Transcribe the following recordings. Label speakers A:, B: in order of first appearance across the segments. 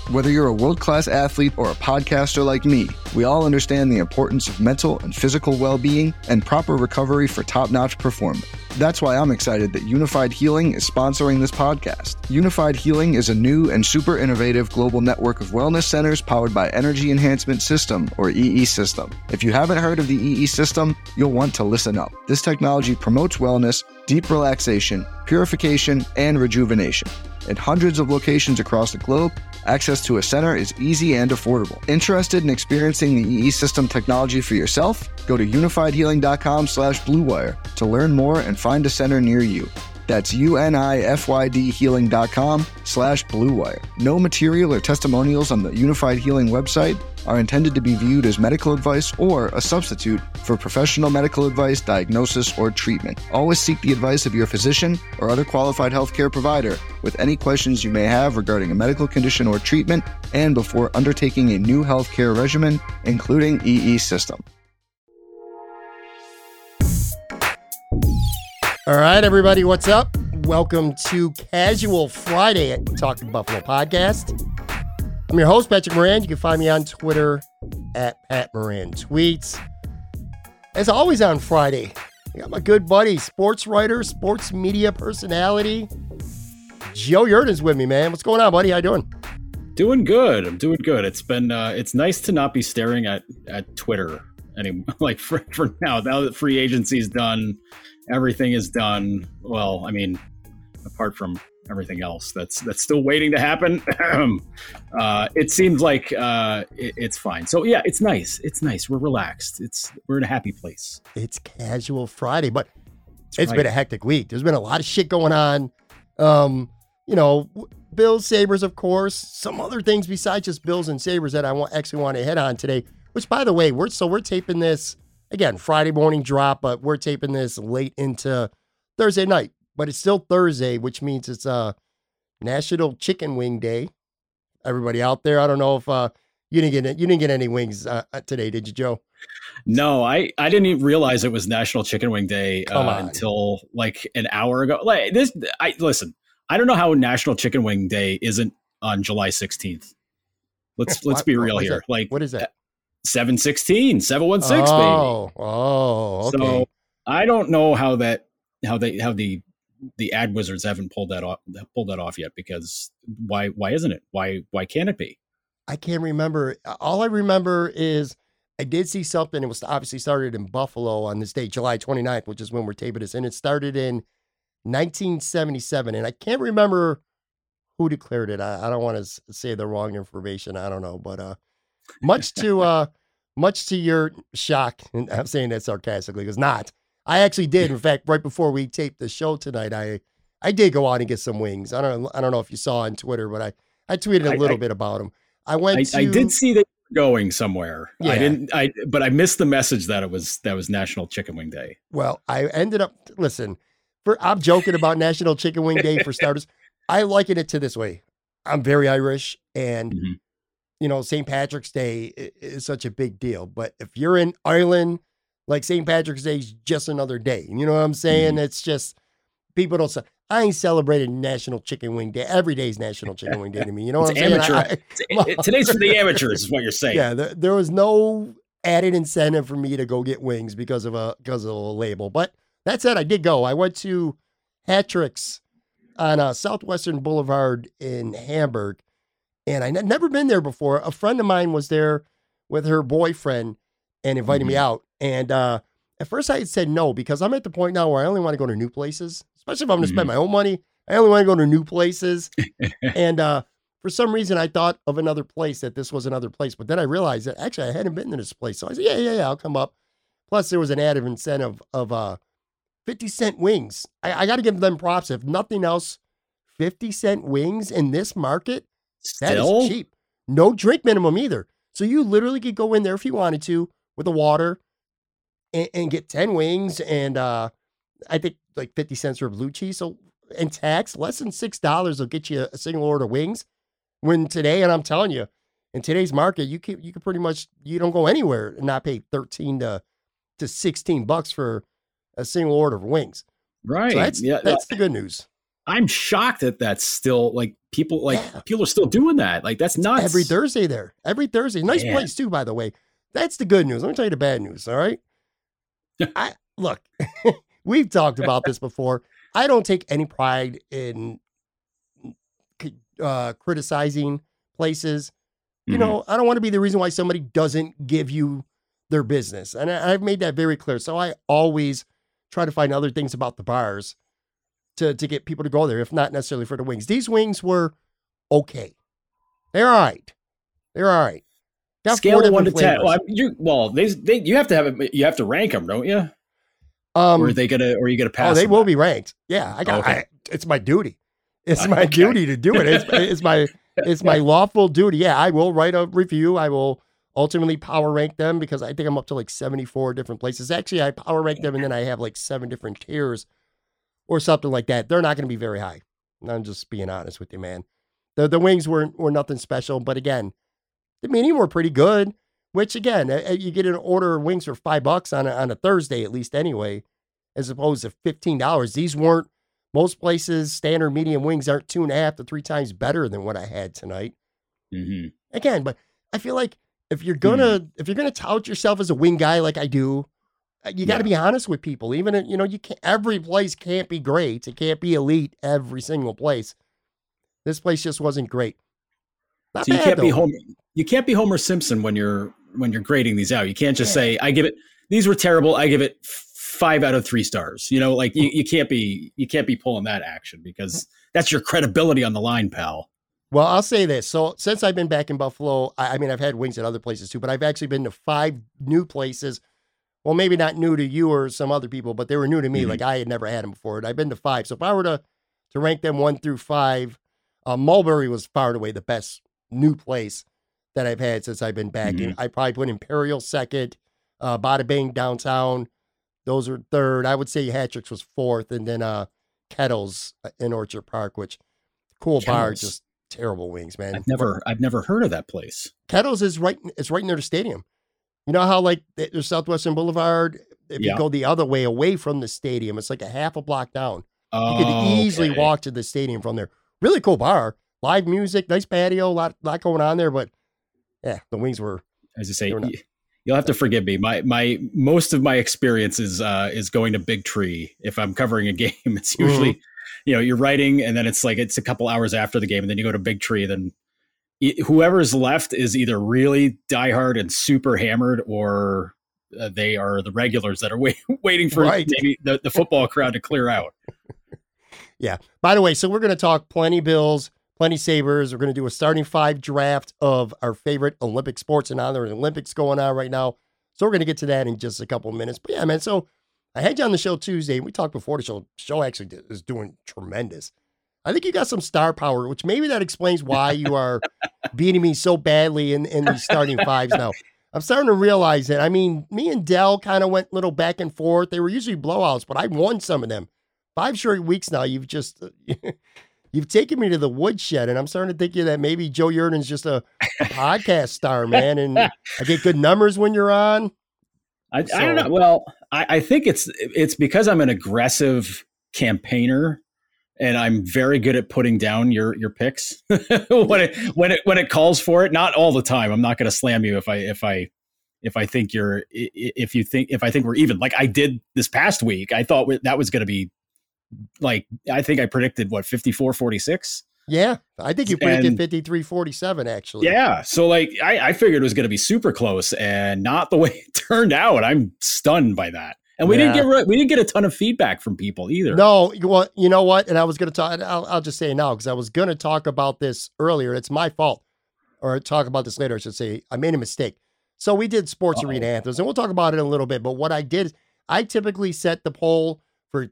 A: Whether you're a world-class athlete or a podcaster like me, we all understand the importance of mental and physical well-being and proper recovery for top-notch performance. That's why I'm excited that Unified Healing is sponsoring this podcast. Unified Healing is a new and super innovative global network of wellness centers powered by Energy Enhancement System, or EE System. If you haven't heard of the EE System, you'll want to listen up. This technology promotes wellness, deep relaxation, purification, and rejuvenation. In hundreds of locations across the globe, access to a center is easy and affordable. Interested in experiencing the EE System technology for yourself? Go to unifiedhealing.com/bluewire to learn more and find a center near you. That's unifydhealing.com/bluewire. No material or testimonials on the Unified Healing website are intended to be viewed as medical advice or a substitute for professional medical advice, diagnosis, or treatment. Always seek the advice of your physician or other qualified healthcare provider with any questions you may have regarding a medical condition or treatment and before undertaking a new healthcare regimen, including EE System.
B: All right, everybody, what's up? Welcome to Casual Friday at Talking Buffalo Podcast. I'm your host, Patrick Moran. You can find me on Twitter at Pat Moran Tweets. As always on Friday, I got my good buddy, sports writer, sports media personality, Joe Yerdon's with me, man. What's going on, buddy? How you doing?
C: Doing good. I'm doing good. It's been it's nice to not be staring at Twitter anymore. Like for now that free agency's done, everything is done. Well, I mean, apart from everything else that's still waiting to happen. It seems like it's fine. So yeah, it's nice. It's nice. We're relaxed. We're in a happy place.
B: It's Casual Friday, but it's been a hectic week. There's been a lot of shit going on. Bills, Sabres, of course. Some other things besides just Bills and Sabres that I actually want to hit on today. Which, by the way, we're taping this again Friday morning drop, but we're taping this late into Thursday night. But it's still Thursday, which means it's National Chicken Wing Day. Everybody out there, I don't know if you didn't get any wings today, did you, Joe?
C: No, I didn't even realize it was National Chicken Wing Day until like an hour ago. Listen, I don't know how National Chicken Wing Day isn't on July 16th. Let's be real here.
B: Like, what is that?
C: 7/16, 7/16, baby.
B: Oh, okay.
C: So I don't know how the ad wizards haven't pulled that off yet, because why isn't it? Why can't it be?
B: I can't remember. All I remember is I did see something. It was obviously started in Buffalo on this date, July 29th, which is when we're taping this. And it started in 1977. And I can't remember who declared it. I don't want to say the wrong information. I don't know. But much to your shock, and I'm saying that sarcastically, because not. I actually did. In fact, right before we taped the show tonight, I did go out and get some wings. I don't know if you saw on Twitter, but I tweeted a little bit about them. I did see that going somewhere.
C: Yeah. But I missed the message that was National Chicken Wing Day.
B: Well, I ended up, I'm joking about National Chicken Wing Day for starters. I liken it to this way. I'm very Irish, and St. Patrick's Day is such a big deal. But if you're in Ireland, like St. Patrick's Day is just another day. You know what I'm saying? Mm-hmm. It's just, people don't say, I ain't celebrating National Chicken Wing Day. Every day is National Chicken Wing Day to me. You know what I'm saying?
C: Today's for the amateurs is what you're saying.
B: Yeah, there was no added incentive for me to go get wings because of a label. But that said, I did go. I went to Hattrick's on Southwestern Boulevard in Hamburg, and I'd never been there before. A friend of mine was there with her boyfriend and invited me out. And at first I had said no, because I'm at the point now where I only want to go to new places, especially if I'm going to spend my own money. I only want to go to new places. And for some reason, I thought of another place, that this was another place. But then I realized that actually I hadn't been to this place. So I said, yeah, I'll come up. Plus, there was an added incentive of 50-cent wings. I got to give them props. If nothing else, 50-cent wings in this market, that is cheap. No drink minimum either. So you literally could go in there if you wanted to with the water and get 10 wings, and I think like 50 cents for blue cheese. So, and tax, less than $6 will get you a single order wings. When today, and I'm telling you, in today's market, you can pretty much, you don't go anywhere and not pay $13 to $16 for a single order of wings.
C: Right.
B: So that's the good news.
C: I'm shocked that that's still like people
B: Yeah.
C: people are still doing that. Like that's nuts.
B: Every Thursday there. Every Thursday. Nice
C: Man.
B: place too, by the way. That's the good news. Let me tell you the bad news. All right. Look, we've talked about this before. I don't take any pride in criticizing places. You know, I don't want to be the reason why somebody doesn't give you their business. And I've made that very clear. So I always try to find other things about the bars to get people to go there, if not necessarily for the wings. These wings were okay. They're all right. They're all right. Got
C: Scale of 1 to 10. You have to have it. You have to rank them, don't you? Or are you gonna pass?
B: Oh, they
C: them?
B: will be ranked. Yeah, it's my duty. It's my duty to do it. It's my lawful duty. Yeah, I will write a review. I will ultimately power rank them because I think I'm up to like 74 different places. Actually, I power rank them and then I have like 7 different tiers or something like that. They're not going to be very high. I'm just being honest with you, man. The wings were nothing special, but again, the medium were pretty good. Which again, you get an order of wings for $5 on a Thursday at least anyway, as opposed to $15. These weren't. Most places, standard medium wings aren't 2.5 to 3 times better than what I had tonight. Again, but I feel like if you're gonna tout yourself as a wing guy like I do, you got to be honest with people. Even you can't. Every place can't be great. It can't be elite every single place. This place just wasn't great. Not
C: so you
B: bad,
C: can't
B: though.
C: be Homer. You can't be Homer Simpson when you're grading these out. You can't just say these were terrible. I give it 5 out of 3 stars. Like you can't be pulling that action because that's your credibility on the line, pal.
B: Well, I'll say this. So since I've been back in Buffalo, I mean, I've had wings at other places too, but I've actually been to 5 new places. Well, maybe not new to you or some other people, but they were new to me. Like I had never had them before. And I've been to 5. So if I were to rank them 1 through 5, Mulberry was far and away the best new place that I've had since I've been back. And I probably put Imperial second, Bada Bing downtown. Those are third. I would say Hattrick's was 4th, and then Kettles in Orchard Park, which cool bar, just terrible wings, man.
C: I've never heard of that place.
B: Kettles is right. It's right near the stadium. You know how like there's Southwestern Boulevard. If you go the other way away from the stadium, it's like a half a block down. You could easily walk to the stadium from there. Really cool bar, live music, nice patio, lot going on there. But yeah, the wings were.
C: As I say, you'll have to forgive me. My most of my experience is going to Big Tree. If I'm covering a game, it's usually, you're writing and then it's a couple hours after the game and then you go to Big Tree. Then whoever's left is either really diehard and super hammered or they are the regulars that are waiting for maybe the football crowd to clear out.
B: Yeah. By the way, so we're going to talk plenty Bills, plenty Sabres. We're going to do a starting 5 draft of our favorite Olympic sports, and now there's Olympics going on right now. So we're going to get to that in just a couple of minutes. But yeah, man, so I had you on the show Tuesday. We talked before the show. The show actually is doing tremendous. I think you got some star power, which maybe that explains why you are beating me so badly in these starting 5s now. I'm starting to realize that. I mean, me and Dell kind of went a little back and forth. They were usually blowouts, but I won some of them. 5 short weeks now, you've just you've taken me to the woodshed, and I'm starting to think that maybe Joe Yerdon's just a podcast star, man, and I get good numbers when you're on.
C: I don't know. Well, I think it's because I'm an aggressive campaigner, and I'm very good at putting down your picks when it calls for it. Not all the time. I'm not going to slam you if I think we're even, like I did this past week. I thought that was going to be. Like, I think I predicted 54-46.
B: Yeah, I think you predicted 53-47 actually.
C: Yeah, so like I figured it was going to be super close, and not the way it turned out. I'm stunned by that, and we didn't get a ton of feedback from people either.
B: No, well, you know what? And I was going to talk. I'll just say it now because I was going to talk about this earlier. It's my fault, or talk about this later. I should say I made a mistake. So we did sports arena anthems, and we'll talk about it in a little bit. But what I did, I typically set the poll for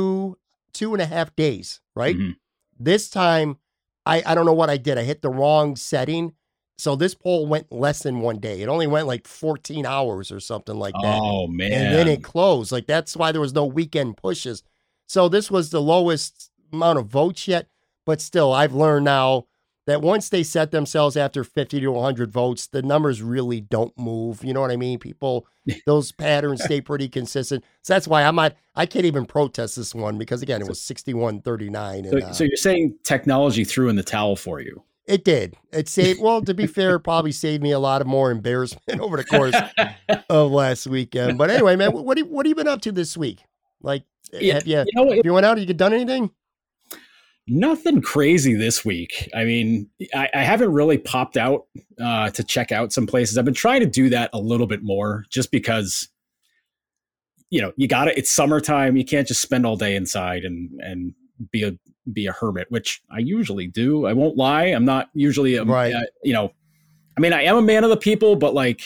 B: 2.5 days, right? This time, I don't know what I did. I hit the wrong setting. So this poll went less than 1 day. It only went like 14 hours or something like that.
C: Oh, man.
B: And then it closed. Like, that's why there was no weekend pushes. So this was the lowest amount of votes yet. But still, I've learned now that once they set themselves after 50 to 100 votes, the numbers really don't move. You know what I mean? People, those patterns stay pretty consistent. So that's why I can't even protest this one because, again, it was 61-39.
C: So you're saying technology threw in the towel for you?
B: It did. It saved, well, to be fair, it probably saved me a lot of more embarrassment over the course of last weekend. But anyway, man, what have you been up to this week? Like, have you went out? Have you done anything?
C: Nothing crazy this week. I mean, I haven't really popped out to check out some places. I've been trying to do that a little bit more just because, it's summertime. You can't just spend all day inside and be a hermit, which I usually do. I won't lie. I'm not usually,
B: right.
C: I mean, I am a man of the people, but like,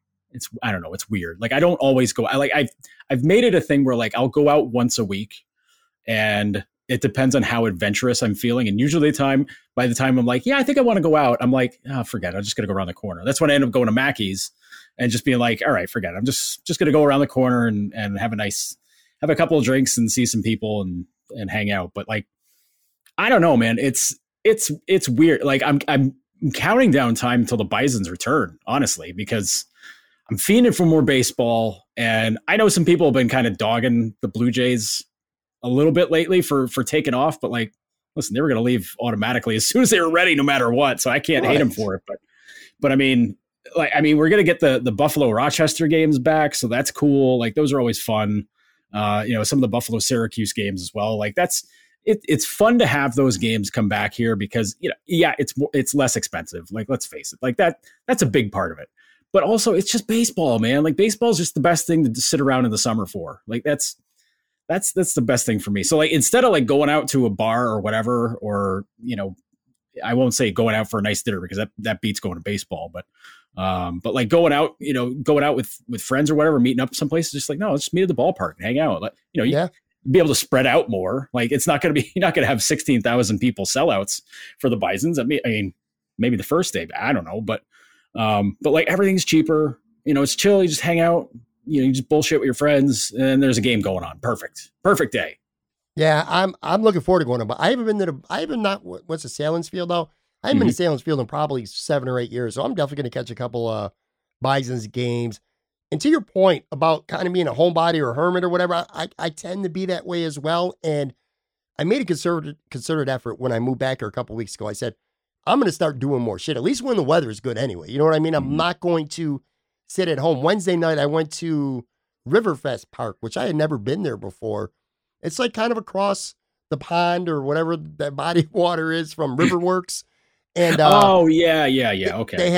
C: I don't know. It's weird. Like, I don't always go. I've made it a thing where like I'll go out once a week, and it depends on how adventurous I'm feeling. And usually by the time I'm like, yeah, I think I want to go out, I'm like, forget it. I'm just going to go around the corner. That's when I end up going to Mackey's and just being like, all right, forget it. I'm just going to go around the corner and have a couple of drinks and see some people and hang out. But like, I don't know, man. It's weird. Like I'm counting down time until the Bisons return, honestly, because I'm fiending for more baseball. And I know some people have been kind of dogging the Blue Jays a little bit lately for taking off, but like, listen, they were going to leave automatically as soon as they were ready, no matter what. So I can't hate them for it. But I mean, we're going to get the Buffalo Rochester games back. So that's cool. Like those are always fun. Some of the Buffalo Syracuse games as well. Like it's fun to have those games come back here because, it's less expensive. Like, let's face it, like that's a big part of it, but also it's just baseball, man. Like baseball is just the best thing to sit around in the summer for. Like that's the best thing for me. So like, instead of like going out to a bar or whatever, or, I won't say going out for a nice dinner because that beats going to baseball, but like going out with friends or whatever, meeting up someplace, just like, no, let's just meet at the ballpark and hang out. Like, you be able to spread out more. Like it's not going to be, you're not going to have 16,000 people sellouts for the Bisons. I mean, maybe the first day, I don't know, but like everything's cheaper, it's chill. You just hang out. You just bullshit with your friends, and there's a game going on. Perfect day.
B: Yeah, I'm looking forward to going to. But I haven't what's the Salins Field though? I haven't been to Salins Field in probably 7 or 8 years, so I'm definitely going to catch a couple Bisons games. And to your point about kind of being a homebody or a hermit or whatever, I tend to be that way as well. And I made a concerted effort when I moved back here a couple weeks ago. I said I'm going to start doing more shit, at least when the weather is good anyway. You know what I mean? I'm not going to sit at home. Wednesday night, I went to Riverfest Park, which I had never been there before. It's like kind of across the pond or whatever that body of water is from Riverworks. And
C: okay.
B: They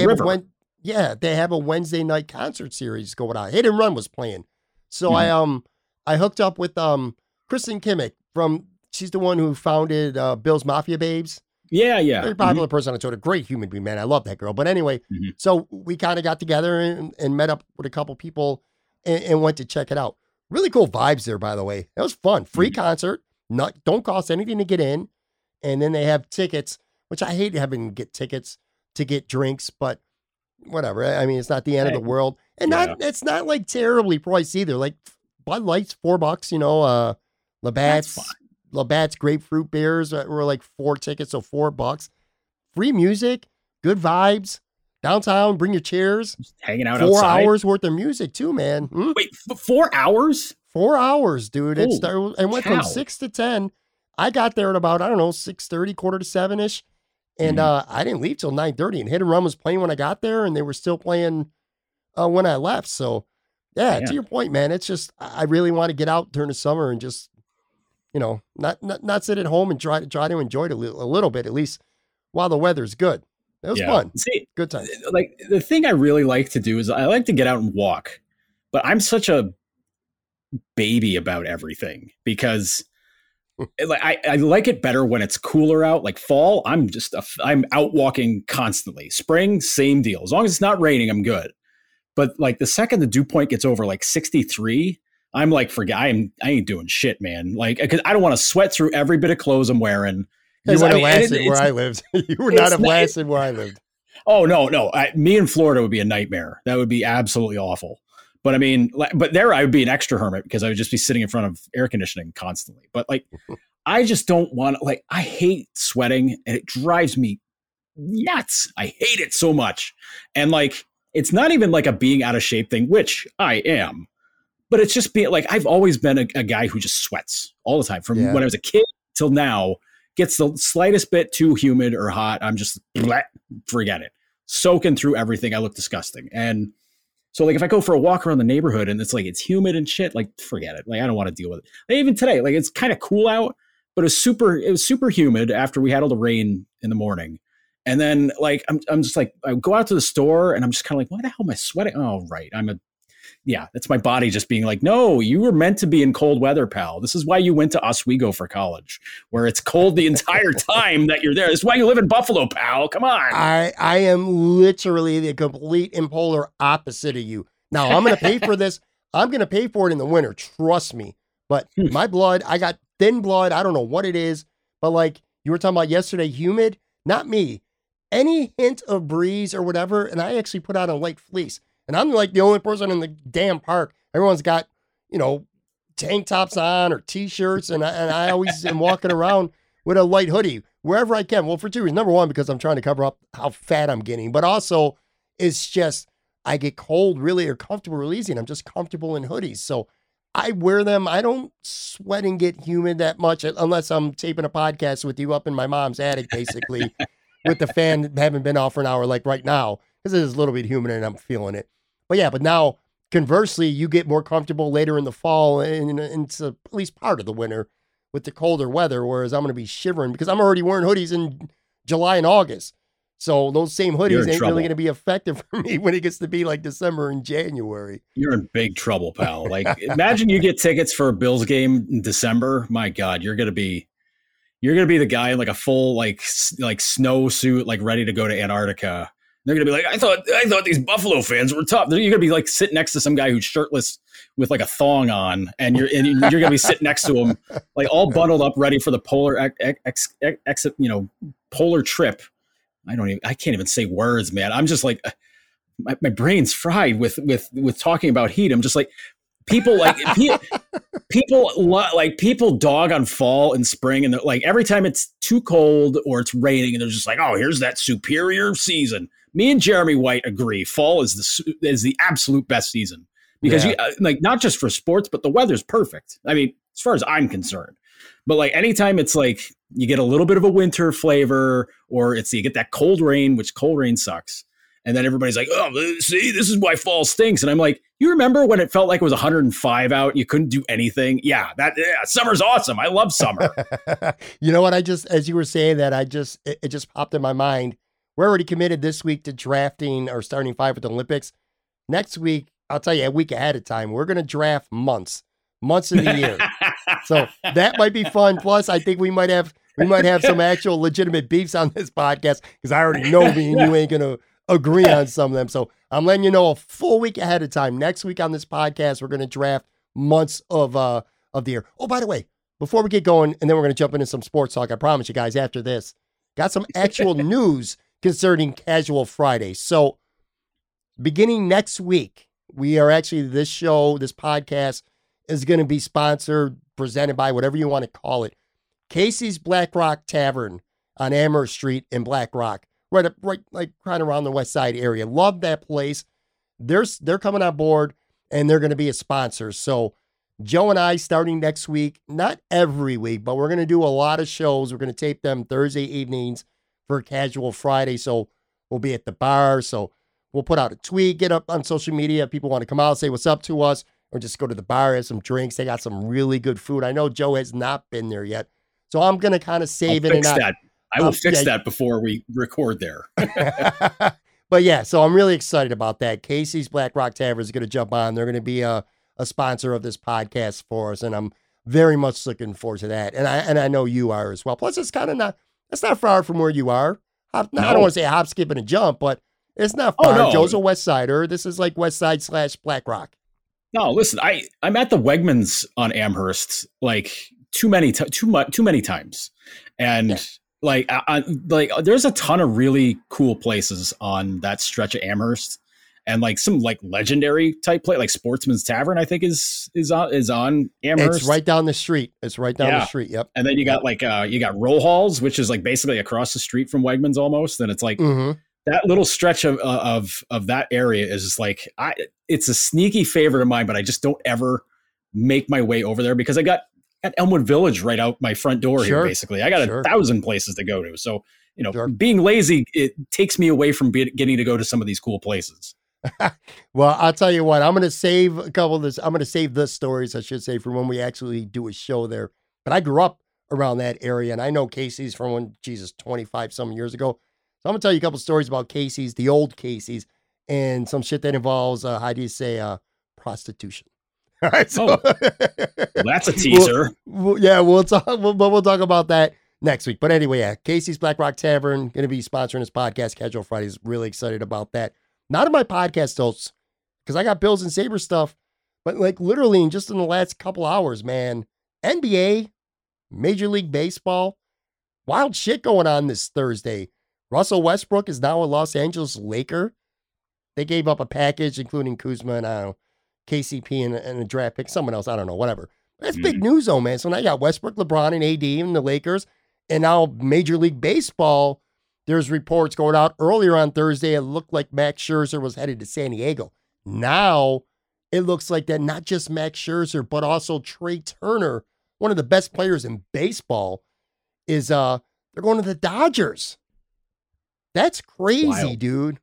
B: have a Wednesday night concert series going on. Hit and Run was playing, so I hooked up with Kristen Kimmick she's the one who founded Bill's Mafia Babes.
C: Yeah.
B: Very popular person on Twitter. Great human being, man. I love that girl. But anyway, so we kind of got together and met up with a couple people and went to check it out. Really cool vibes there, by the way. It was fun. Free concert. Don't cost anything to get in. And then they have tickets, which I hate having to get tickets to get drinks, but whatever. I mean, it's not the end of the world. And it's not like terribly priced either. Like Bud Light's $4, Labatt's grapefruit beers were like 4 tickets, so $4. Free music, good vibes, downtown. Bring your chairs. Just
C: hanging out
B: 4
C: outside.
B: 4 hours worth of music too, man.
C: Wait, 4 hours?
B: 4 hours, dude.
C: Holy
B: it started. It went from 6 to 10. I got there at about 6:30, 6:45, and I didn't leave till 9:30. And Hit and Run was playing when I got there, and they were still playing when I left. So, yeah, to your point, man, it's just I really want to get out during the summer and just not sit at home and try to enjoy it a little bit, at least while the weather's good. It was fun.
C: See,
B: good time.
C: Like the thing I really like to do is I like to get out and walk, but I'm such a baby about everything because I like it better when it's cooler out. Like fall, I'm out walking constantly. Spring, same deal. As long as it's not raining, I'm good. But like the second the dew point gets over like 63, I'm like, I ain't doing shit, man. Like, because I don't want to sweat through every bit of clothes I'm wearing.
B: You would have lasted where I lived. You would not have lasted where I lived.
C: Oh, no. Me in Florida would be a nightmare. That would be absolutely awful. But I mean, but there I would be an extra hermit because I would just be sitting in front of air conditioning constantly. But like, I just don't want to, I hate sweating and it drives me nuts. I hate it so much. And like, it's not even like a being out of shape thing, which I am, but it's just being like, I've always been a guy who just sweats all the time from when I was a kid till now. Gets the slightest bit too humid or hot, I'm just forget it. Soaking through everything. I look disgusting. And so like if I go for a walk around the neighborhood and it's like it's humid and shit, like forget it. Like I don't want to deal with it. Like, even today, like it's kind of cool out, but it was super humid after we had all the rain in the morning. And then like I'm just like I go out to the store and I'm just kind of like, why the hell am I sweating? Oh, right. That's my body just being like, no, you were meant to be in cold weather, pal. This is why you went to Oswego for college, where it's cold the entire time that you're there. This is why you live in Buffalo, pal. Come on.
B: I am literally the complete and polar opposite of you. Now, I'm going to pay for this. I'm going to pay for it in the winter. Trust me. But my blood, I got thin blood. I don't know what it is. But like you were talking about yesterday, humid, not me. Any hint of breeze or whatever, and I actually put out a light fleece. And I'm like the only person in the damn park. Everyone's got, tank tops on or T-shirts. And I always am walking around with a light hoodie wherever I can. Well, for two reasons. Number one, because I'm trying to cover up how fat I'm getting. But also, it's just I get cold really or comfortable real easy. And I'm just comfortable in hoodies. So I wear them. I don't sweat and get humid that much unless I'm taping a podcast with you up in my mom's attic, basically, with the fan having been off for an hour like right now. Because it is a little bit humid and I'm feeling it. But now, conversely, you get more comfortable later in the fall and into at least part of the winter with the colder weather, whereas I'm going to be shivering because I'm already wearing hoodies in July and August. So those same hoodies ain't really going to be effective for me when it gets to be like December and January.
C: You're in big trouble, pal. Like, imagine you get tickets for a Bills game in December. My God, you're going to be the guy in like a full like snow suit, like ready to go to Antarctica. They're going to be like, I thought these Buffalo fans were tough. You're going to be like sitting next to some guy who's shirtless with like a thong on, and you're going to be sitting next to him, like all bundled up, ready for the polar polar trip. I can't even say words, man. I'm just like, my brain's fried with talking about heat. I'm just like, people dog on fall and spring, and like every time it's too cold or it's raining, and they're just like, oh, here's that superior season. Me and Jeremy White agree. Fall is the absolute best season because you not just for sports, but the weather's perfect. I mean, as far as I'm concerned, but like anytime it's like you get a little bit of a winter flavor, or you get that cold rain, which cold rain sucks. And then everybody's like, oh, see, this is why fall stinks. And I'm like, you remember when it felt like it was 105 out and you couldn't do anything? Yeah, summer's awesome. I love summer.
B: You know what? As you were saying that, it just popped in my mind. We're already committed this week to drafting our starting five with the Olympics. Next week, I'll tell you a week ahead of time, we're going to draft months of the year. So that might be fun. Plus, I think we might have some actual legitimate beefs on this podcast because I already know me and you ain't going to agree on some of them. So I'm letting you know a full week ahead of time. Next week on this podcast, we're going to draft months of the year. Oh, by the way, before we get going, and then we're going to jump into some sports talk, I promise you guys after this, got some actual news concerning Casual Friday. So beginning next week, we are actually, this podcast is going to be sponsored, presented by, whatever you want to call it, Casey's Black Rock Tavern on Amherst Street in Black Rock. Right like right around the West Side area. Love that place. They're coming on board and they're going to be a sponsor. So Joe and I, starting next week, not every week, but we're going to do a lot of shows. We're going to tape them Thursday evenings for Casual Friday. So we'll be at the bar. So we'll put out a tweet, get up on social media. People want to come out, say what's up to us, or just go to the bar, have some drinks. They got some really good food. I know Joe has not been there yet. So I'm going to kind of save it.
C: I will fix that before we record there.
B: But yeah, so I'm really excited about that. Casey's Black Rock Tavern is going to jump on. They're going to be a sponsor of this podcast for us, and I'm very much looking forward to that. And I know you are as well. Plus, it's not far from where you are. I don't want to say hop, skip, and a jump, but it's not far. Oh, no. Joe's a West Sider. This is like West Side / Black Rock.
C: No, listen, I'm at the Wegmans on Amherst like too many times, and. Yeah. Like there's a ton of really cool places on that stretch of Amherst. and like some like legendary type play, like Sportsman's Tavern, I think is on Amherst.
B: It's right down the street. It's right down the street. Yep.
C: And then you got like you got Row Halls, which is like basically across the street from Wegmans almost, and it's like that little stretch of that area is just like it's a sneaky favorite of mine, but I just don't ever make my way over there because I got at Elmwood Village right out my front door here. Basically, I got 1,000 places to go to, so being lazy, it takes me away from getting to go to some of these cool places.
B: Well, I'll tell you what, I'm going to save a couple of this. I'm going to save the stories, I should say, for when we actually do a show there. But I grew up around that area, and I know Casey's from when, 25 some years ago. So I'm going to tell you a couple of stories about Casey's, the old Casey's, and some shit that involves, how do you say, prostitution. All right, so
C: well, that's a teaser.
B: We'll talk about that next week. But anyway, yeah, Casey's Black Rock Tavern going to be sponsoring this podcast, Casual Fridays. Really excited about that. Not in my podcast hosts, because I got Bills and Sabres stuff, but like literally just in the last couple hours, man, NBA, Major League Baseball, wild shit going on this Thursday. Russell Westbrook is now a Los Angeles Laker. They gave up a package, including Kuzma and, I don't know, KCP and a draft pick, someone else, I don't know, whatever. That's big news though, man. So now you got Westbrook, LeBron, and AD and the Lakers, and now Major League Baseball. There's reports going out earlier on Thursday. It looked like Max Scherzer was headed to San Diego. Now it looks like that not just Max Scherzer, but also Trey Turner, one of the best players in baseball, is they're going to the Dodgers. That's crazy, wild. Dude.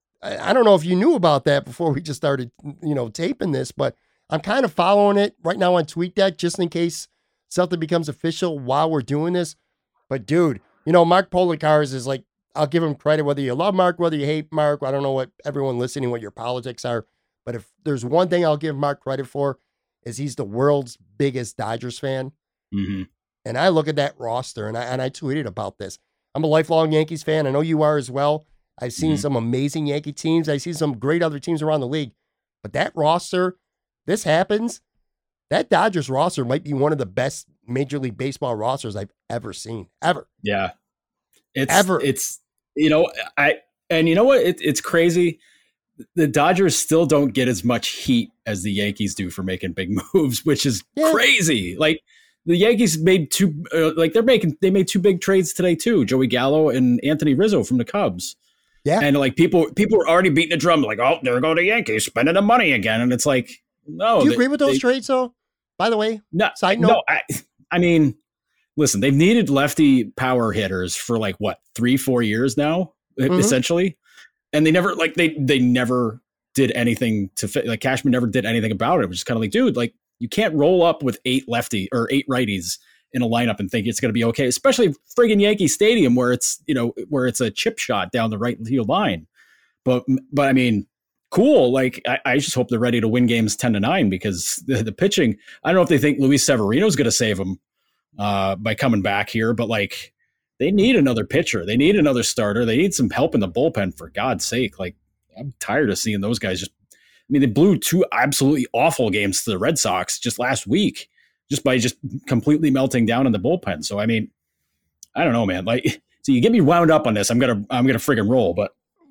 B: I don't know if you knew about that before we just started, taping this, but I'm kind of following it right now on TweetDeck just in case something becomes official while we're doing this. But dude, Mark Poloncarz is like, I'll give him credit, whether you love Mark, whether you hate Mark. I don't know what everyone listening, what your politics are, but if there's one thing I'll give Mark credit for is he's the world's biggest Dodgers fan. Mm-hmm. And I look at that roster and I tweeted about this. I'm a lifelong Yankees fan. I know you are as well. I've seen some amazing Yankee teams. I see some great other teams around the league, but that roster, this happens. That Dodgers roster might be one of the best Major League Baseball rosters I've ever seen, ever.
C: Yeah. It's, you know what? It's crazy. The Dodgers still don't get as much heat as the Yankees do for making big moves, which is crazy. Like the Yankees made they made two big trades today too. Joey Gallo and Anthony Rizzo from the Cubs. Yeah. And like people were already beating the drum like, oh, there go the Yankees spending the money again. And it's like, no.
B: Do you agree with those trades though? By the way, side note.
C: No, I mean, listen, they've needed lefty power hitters for like what, 3-4 years now, essentially. And they never they never did anything to fit. Like Cashman never did anything about it. It was just kind of like, dude, like you can't roll up with 8 righties in a lineup and think it's going to be okay, especially friggin' Yankee Stadium where it's a chip shot down the right field line. But I mean, cool. Like I just hope they're ready to win games 10-9 because the pitching, I don't know if they think Luis Severino is going to save them by coming back here, but like they need another pitcher. They need another starter. They need some help in the bullpen for God's sake. Like I'm tired of seeing those guys they blew 2 absolutely awful games to the Red Sox just last week just by completely melting down in the bullpen. So, I mean, I don't know, man. Like, so you get me wound up on this. I'm gonna friggin' roll, but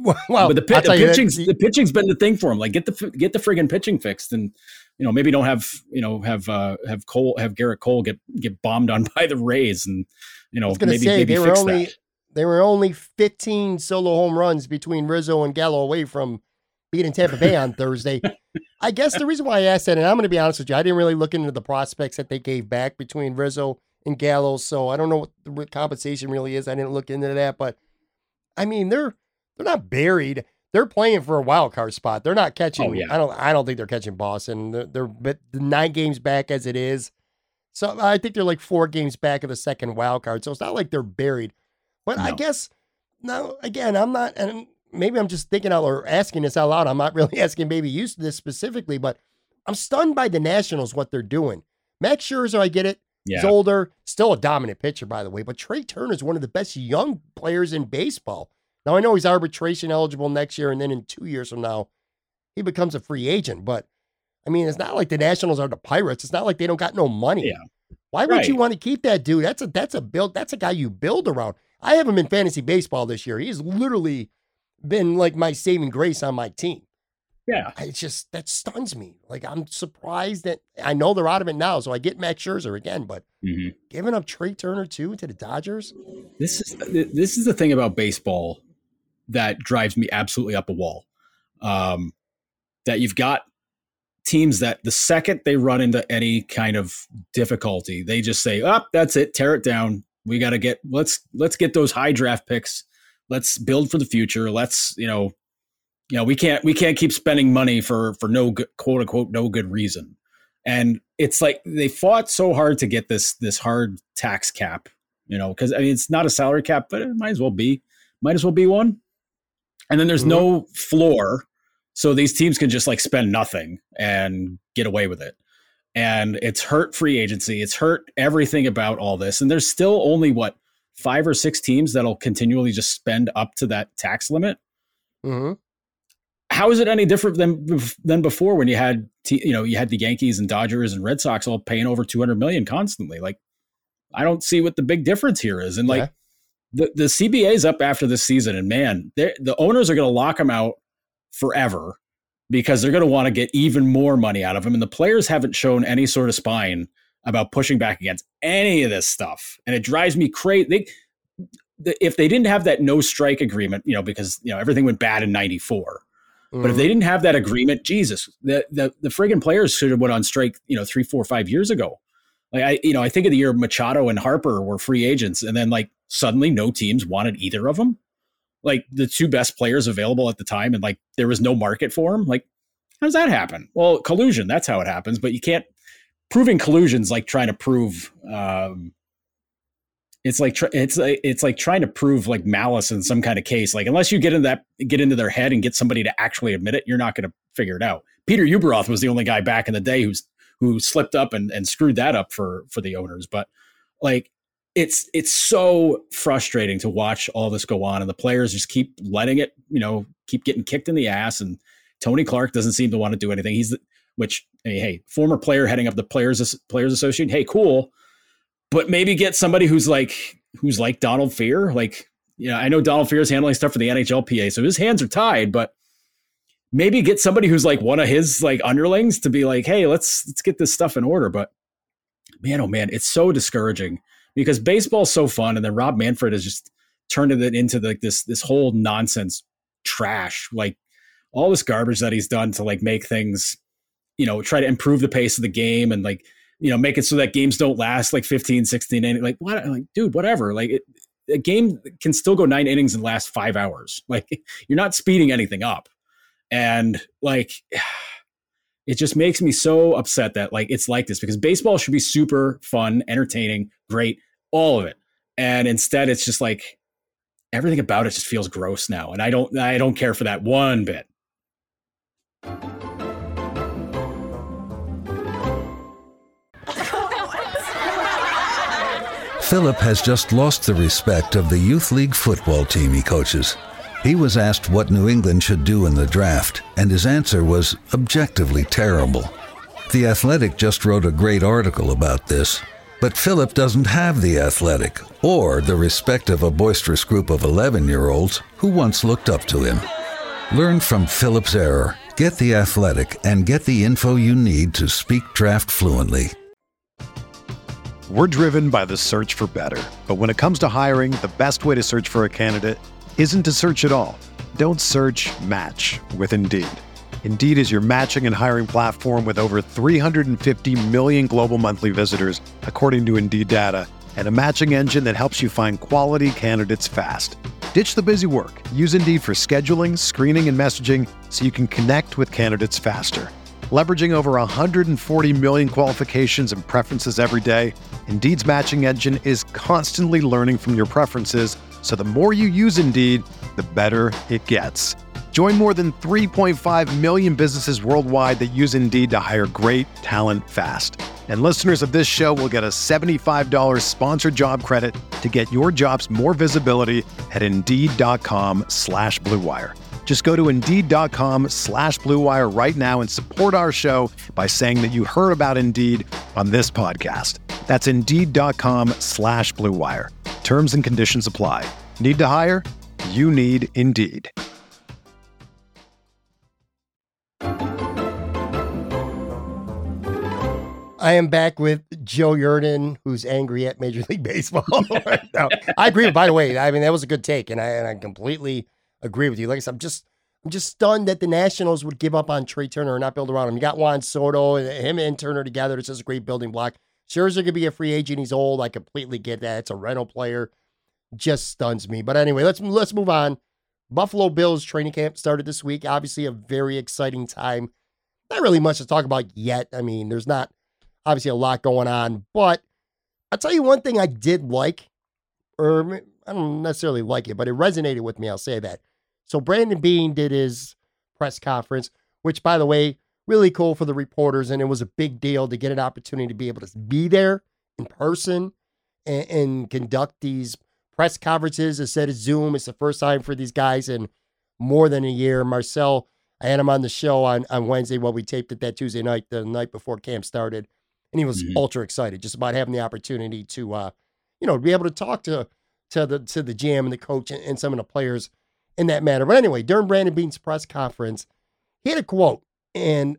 C: the pitching's been the thing for him. Like, get the friggin' pitching fixed, and maybe don't have Garrett Cole get bombed on by the Rays, and maybe fix that.
B: They were only 15 solo home runs between Rizzo and Gallo away from beating Tampa Bay on Thursday. I guess the reason why I asked that, and I'm going to be honest with you, I didn't really look into the prospects that they gave back between Rizzo and Gallo, so I don't know what the compensation really is. I didn't look into that, but I mean, they're not buried. They're playing for a wild card spot. They're not catching. Oh, yeah. I don't think they're catching Boston. They're 9 games back as it is. So I think they're like 4 games back of the second wild card. So it's not like they're buried. But no. I guess now again, I'm not, and maybe I'm just thinking out or asking this out loud. I'm not really asking maybe you this specifically, but I'm stunned by the Nationals, what they're doing. Max Scherzer, I get it. Yeah. He's older, still a dominant pitcher, by the way, but Trey Turner is one of the best young players in baseball. Now, I know he's arbitration eligible next year, and then in 2 years from now, he becomes a free agent. But, I mean, it's not like the Nationals are the Pirates. It's not like they don't got no money. Yeah. Why would you want to keep that dude? That's a guy you build around. I have him in fantasy baseball this year. He's literally been like my saving grace on my team.
C: Yeah.
B: That stuns me. Like, I'm surprised that I know they're out of it now, so I get Max Scherzer again, but giving up Trey Turner too to the Dodgers.
C: This is the thing about baseball that drives me absolutely up a wall. That you've got teams that the second they run into any kind of difficulty, they just say, that's it, tear it down. We got to let's get those high draft picks. Let's build for the future. Let's, we can't keep spending money for no good, quote unquote, no good reason. And it's like they fought so hard to get this hard tax cap, because I mean, it's not a salary cap, but it might as well be one. And then there's no floor. So these teams can just like spend nothing and get away with it. And it's hurt free agency. It's hurt everything about all this. And there's still only 5 or 6 teams that'll continually just spend up to that tax limit.
B: Mm-hmm.
C: How is it any different than before when you had you had the Yankees and Dodgers and Red Sox all paying over $200 million constantly? Like, I don't see what the big difference here is. And like the CBA's up after this season, and man, the owners are going to lock them out forever because they're going to want to get even more money out of them. And the players haven't shown any sort of spine about pushing back against any of this stuff. And it drives me crazy. If they didn't have that no strike agreement, because everything went bad in 94. But if they didn't have that agreement, Jesus, the friggin' players should have went on strike, 3, 4, 5 years ago. Like I think of the year Machado and Harper were free agents, and then like suddenly no teams wanted either of them. Like the 2 best players available at the time, and like there was no market for them. Like, how does that happen? Well, collusion, that's how it happens. But you can't proving collusion's like trying to prove. It's like trying to prove like malice in some kind of case. Like, unless you get into their head and get somebody to actually admit it, you're not going to figure it out. Peter Ueberroth was the only guy back in the day who slipped up and screwed that up for the owners. But like, it's so frustrating to watch all this go on, and the players just keep letting it, keep getting kicked in the ass. And Tony Clark doesn't seem to want to do anything. Hey, former player heading up the Players Association. Hey, cool. But maybe get somebody who's like Donald Fehr. Like, I know Donald Fehr is handling stuff for the NHLPA, so his hands are tied, but maybe get somebody who's like one of his like underlings to be like, hey, let's get this stuff in order. But man, oh man, it's so discouraging because baseball's so fun. And then Rob Manfred has just turned it into like this whole nonsense trash, like all this garbage that he's done to like make things, try to improve the pace of the game and like, make it so that games don't last like 15, 16 innings. Like, what? Like, dude, whatever. Like, a game can still go 9 innings and last 5 hours. Like, you're not speeding anything up. And like, it just makes me so upset that like it's like this, because baseball should be super fun, entertaining, great, all of it. And instead, it's just like everything about it just feels gross now. And I don't care for that one bit.
D: Philip has just lost the respect of the youth league football team he coaches. He was asked what New England should do in the draft, and his answer was objectively terrible. The Athletic just wrote a great article about this, but Philip doesn't have the Athletic or the respect of a boisterous group of 11-year-olds who once looked up to him. Learn from Philip's error, get the Athletic, and get the info you need to speak draft fluently.
E: We're driven by the search for better. But when it comes to hiring, the best way to search for a candidate isn't to search at all. Don't search, match with Indeed. Indeed is your matching and hiring platform with over 350 million global monthly visitors, according to Indeed data, and a matching engine that helps you find quality candidates fast. Ditch the busy work. Use Indeed for scheduling, screening, and messaging so you can connect with candidates faster. Leveraging over 140 million qualifications and preferences every day, Indeed's matching engine is constantly learning from your preferences, so the more you use Indeed, the better it gets. Join more than 3.5 million businesses worldwide that use Indeed to hire great talent fast. And listeners of this show will get a $75 sponsored job credit to get your jobs more visibility at Indeed.com/Blue Wire. Just go to Indeed.com/Blue Wire right now and support our show by saying that you heard about Indeed on this podcast. That's Indeed.com/Blue Wire. Terms and conditions apply. Need to hire? You need Indeed.
B: I am back with Joe Yerdon, who's angry at Major League Baseball right now. I agree. By the way, I mean, that was a good take, and I completely agree with you. Like I said, I'm just stunned that the Nationals would give up on Trey Turner and not build around him. You got Juan Soto, and him and Turner together. It's just a great building block. Scherzer could be a free agent. He's old. I completely get that. It's a rental player. Just stuns me. But anyway, let's move on. Buffalo Bills training camp started this week. Obviously, a very exciting time. Not really much to talk about yet. I mean, there's not obviously a lot going on. But I'll tell you one thing I did like, or I don't necessarily like it, but it resonated with me. I'll say that. So Brandon Beane did his press conference, which, by the way, really cool for the reporters. And it was a big deal to get an opportunity to be able to be there in person and conduct these press conferences instead of Zoom. It's the first time for these guys in more than a year. Marcel, I had him on the show on Wednesday. Well, we taped it that Tuesday night, the night before camp started. And he was ultra excited just about having the opportunity to, be able to talk to the GM and the coach and some of the players in that manner. But anyway, during Brandon Beane's press conference, he had a quote, and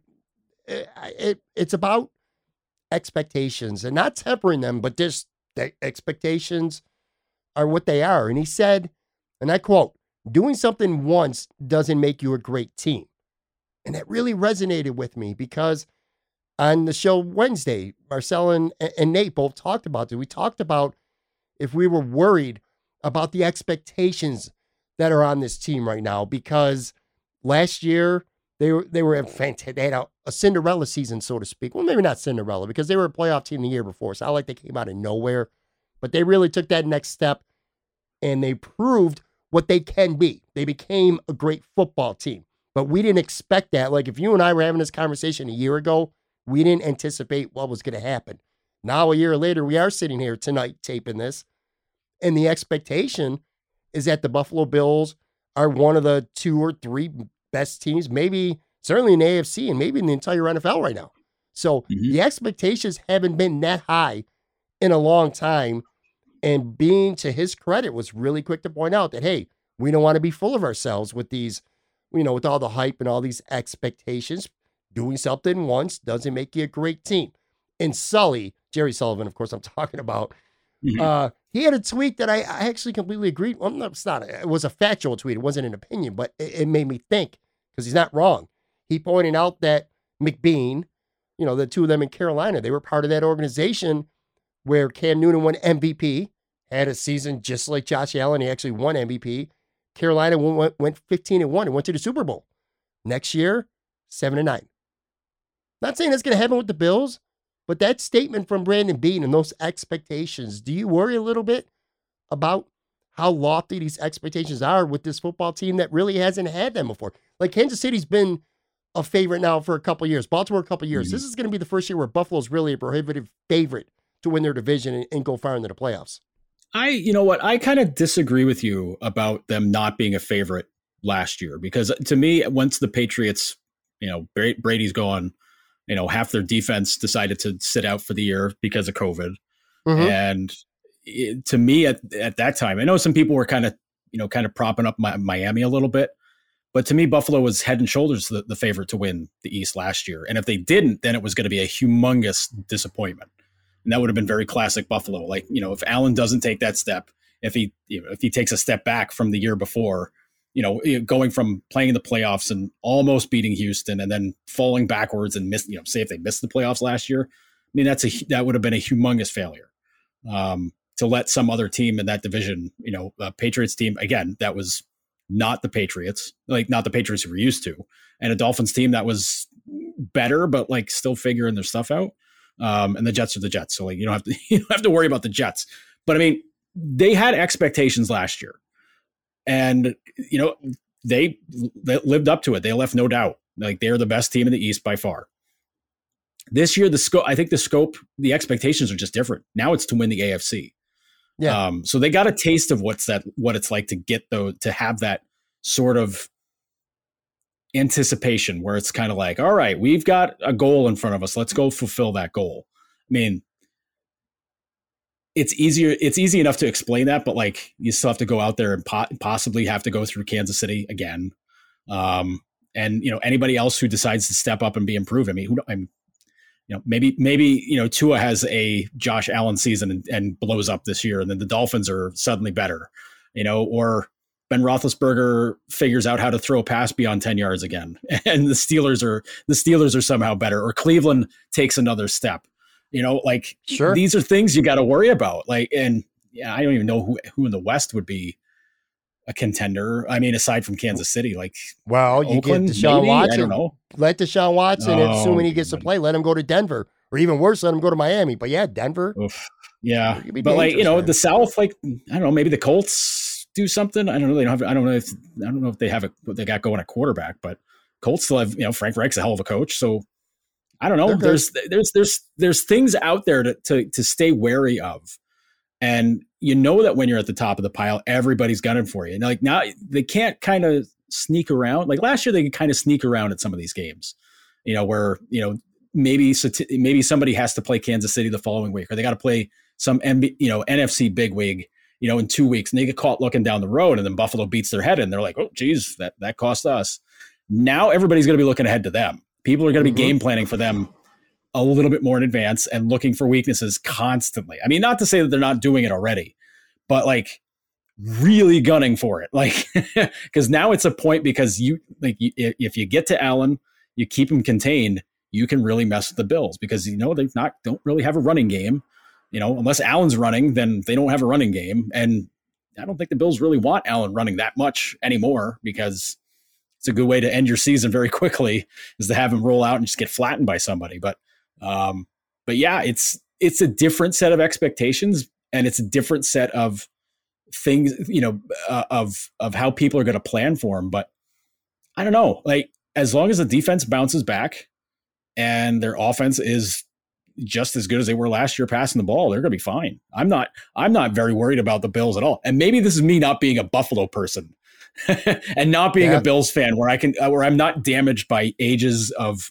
B: it's about expectations and not tempering them, but just the expectations are what they are. And he said, and I quote, "Doing something once doesn't make you a great team." And that really resonated with me because on the show Wednesday, Marcel and Nate both talked about it. We talked about if we were worried about the expectations that are on this team right now, because last year they were fantastic. They had a Cinderella season, so to speak. Well, maybe not Cinderella, because they were a playoff team the year before. It's not like they came out of nowhere, but they really took that next step and they proved what they can be. They became a great football team, but we didn't expect that. Like if you and I were having this conversation a year ago, we didn't anticipate what was going to happen. Now, a year later, we are sitting here tonight taping this, and the expectation is that the Buffalo Bills are one of the 2 or 3 best teams, maybe certainly in the AFC and maybe in the entire NFL right now. So the expectations haven't been that high in a long time. And Beane, to his credit, was really quick to point out that, hey, we don't want to be full of ourselves with these, with all the hype and all these expectations. Doing something once doesn't make you a great team. And Sully, Jerry Sullivan, of course, I'm talking about, he had a tweet that I actually completely agreed. Well, no, it was a factual tweet. It wasn't an opinion, but it made me think because he's not wrong. He pointed out that McBean, the two of them in Carolina, they were part of that organization where Cam Newton won MVP, had a season just like Josh Allen. He actually won MVP. Carolina went 15-1 and went to the Super Bowl. Next year, 7-9. Not saying that's going to happen with the Bills, but that statement from Brandon Beane and those expectations, do you worry a little bit about how lofty these expectations are with this football team that really hasn't had them before? Like Kansas City's been a favorite now for a couple of years. Baltimore a couple of years. This is going to be the first year where Buffalo's really a prohibitive favorite to win their division and go far into the playoffs.
C: I kind of disagree with you about them not being a favorite last year, because to me, once the Patriots, Brady's gone, half their defense decided to sit out for the year because of COVID. And to me at that time, I know some people were kind of propping up Miami a little bit, but to me, Buffalo was head and shoulders the favorite to win the East last year. And if they didn't, then it was going to be a humongous disappointment. And that would have been very classic Buffalo. Like, if Allen doesn't take that step, if he takes a step back from the year before, going from playing in the playoffs and almost beating Houston and then falling backwards and say if they missed the playoffs last year, I mean, that would have been a humongous failure. To let some other team in that division, a Patriots team, again, that was not the Patriots, like not the Patriots we're used to, and a Dolphins team that was better, but like still figuring their stuff out. And the Jets are the Jets. So like, you don't have to worry about the Jets, but I mean, they had expectations last year and, they lived up to it. They left no doubt. Like they're the best team in the East by far. This year, the expectations are just different. Now it's to win the AFC. Yeah. So they got a taste of what it's like to get to have that sort of anticipation where it's kind of like, all right, we've got a goal in front of us. Let's go fulfill that goal. I mean, it's easy enough to explain that, but like you still have to go out there and possibly have to go through Kansas City again. And anybody else who decides to step up and be improved. I mean, maybe Tua has a Josh Allen season and blows up this year, and then the Dolphins are suddenly better, or Ben Roethlisberger figures out how to throw a pass beyond 10 yards again, and the Steelers are somehow better, or Cleveland takes another step.
B: Sure.
C: These are things you got to worry about. I don't even know who in the West would be a contender. I mean, aside from Kansas City,
B: you
C: Oakland,
B: get Deshaun
C: maybe?
B: Watson.
C: I don't know.
B: Let Deshaun Watson, assuming he gets to play, let him go to Denver, or even worse, let him go to Miami. But yeah, Denver.
C: Oof. Yeah, but
B: man.
C: the South, I don't know, maybe the Colts do something. I don't really know. I don't know if they have what they got going at quarterback, but Colts still have Frank Reich's a hell of a coach, so. I don't know. There's things out there to stay wary of. And that when you're at the top of the pile, everybody's gunning for you. And now they can't kind of sneak around. Like last year, they could kind of sneak around at some of these games, where, maybe somebody has to play Kansas City the following week, or they got to play some NFC bigwig, in 2 weeks, and they get caught looking down the road, and then Buffalo beats their head, and they're like, oh, geez, that cost us. Now everybody's going to be looking ahead to them. People are going to be game planning for them a little bit more in advance and looking for weaknesses constantly. I mean, not to say that they're not doing it already, but really gunning for it. Because now it's a point, because if you get to Allen, you keep him contained, you can really mess with the Bills, because they don't really have a running game. Unless Allen's running, then they don't have a running game. And I don't think the Bills really want Allen running that much anymore, because it's a good way to end your season very quickly, is to have him roll out and just get flattened by somebody. But yeah, it's a different set of expectations, and it's a different set of things, of how people are going to plan for him. But I don't know, as long as the defense bounces back and their offense is just as good as they were last year passing the ball, they're going to be fine. I'm not very worried about the Bills at all. And maybe this is me not being a Buffalo person. And not being a Bills fan, where I'm not damaged by ages of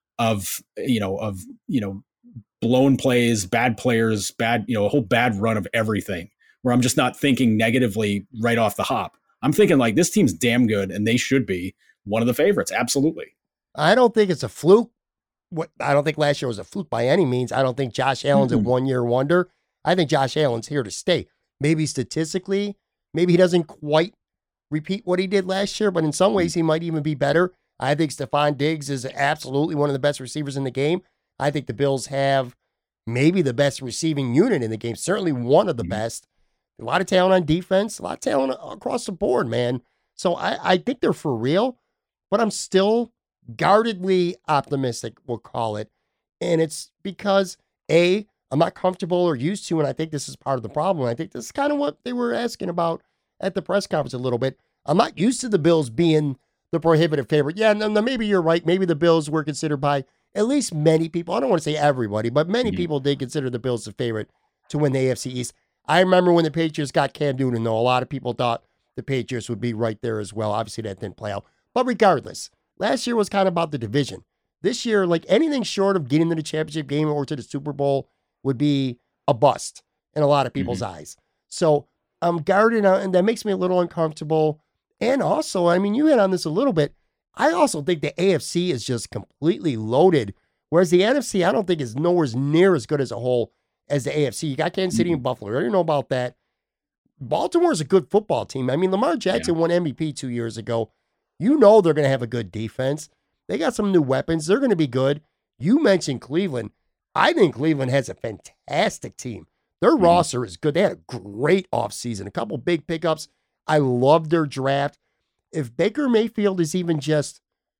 C: blown plays, bad players, a whole bad run of everything, where I'm just not thinking negatively right off the hop. I'm thinking this team's damn good, and they should be one of the favorites. Absolutely.
B: I don't think it's a fluke. I don't think last year was a fluke by any means. I don't think Josh Allen's a one-year wonder. I think Josh Allen's here to stay. Maybe statistically, maybe he doesn't quite repeat what he did last year, but in some ways he might even be better. I think Stephon Diggs is absolutely one of the best receivers in the game. I think the Bills have maybe the best receiving unit in the game, certainly one of the best. A lot of talent on defense, a lot of talent across the board, man. So I think they're for real, but I'm still guardedly optimistic, we'll call it. And it's because, I'm not comfortable or used to, and I think this is part of the problem. I think this is kind of what they were asking about at the press conference a little bit. I'm not used to the Bills being the prohibitive favorite. Yeah, no, maybe you're right. Maybe the Bills were considered by at least many people. I don't want to say everybody, but many people did consider the Bills the favorite to win the AFC East. I remember when the Patriots got Cam Newton, though, a lot of people thought the Patriots would be right there as well. Obviously, that didn't play out. But regardless, last year was kind of about the division. This year, anything short of getting to the championship game or to the Super Bowl would be a bust in a lot of people's eyes. So I'm guarded, and that makes me a little uncomfortable. And also, I mean, you hit on this a little bit. I also think the AFC is just completely loaded, whereas the NFC, I don't think is nowhere near as good as a whole as the AFC. You got Kansas City and Buffalo. I already know about that. Baltimore is a good football team. I mean, Lamar Jackson won MVP 2 years ago. You know they're going to have a good defense. They got some new weapons. They're going to be good. You mentioned Cleveland. I think Cleveland has a fantastic team. Their roster is good. They had a great offseason, a couple big pickups. I love their draft. If Baker Mayfield is even just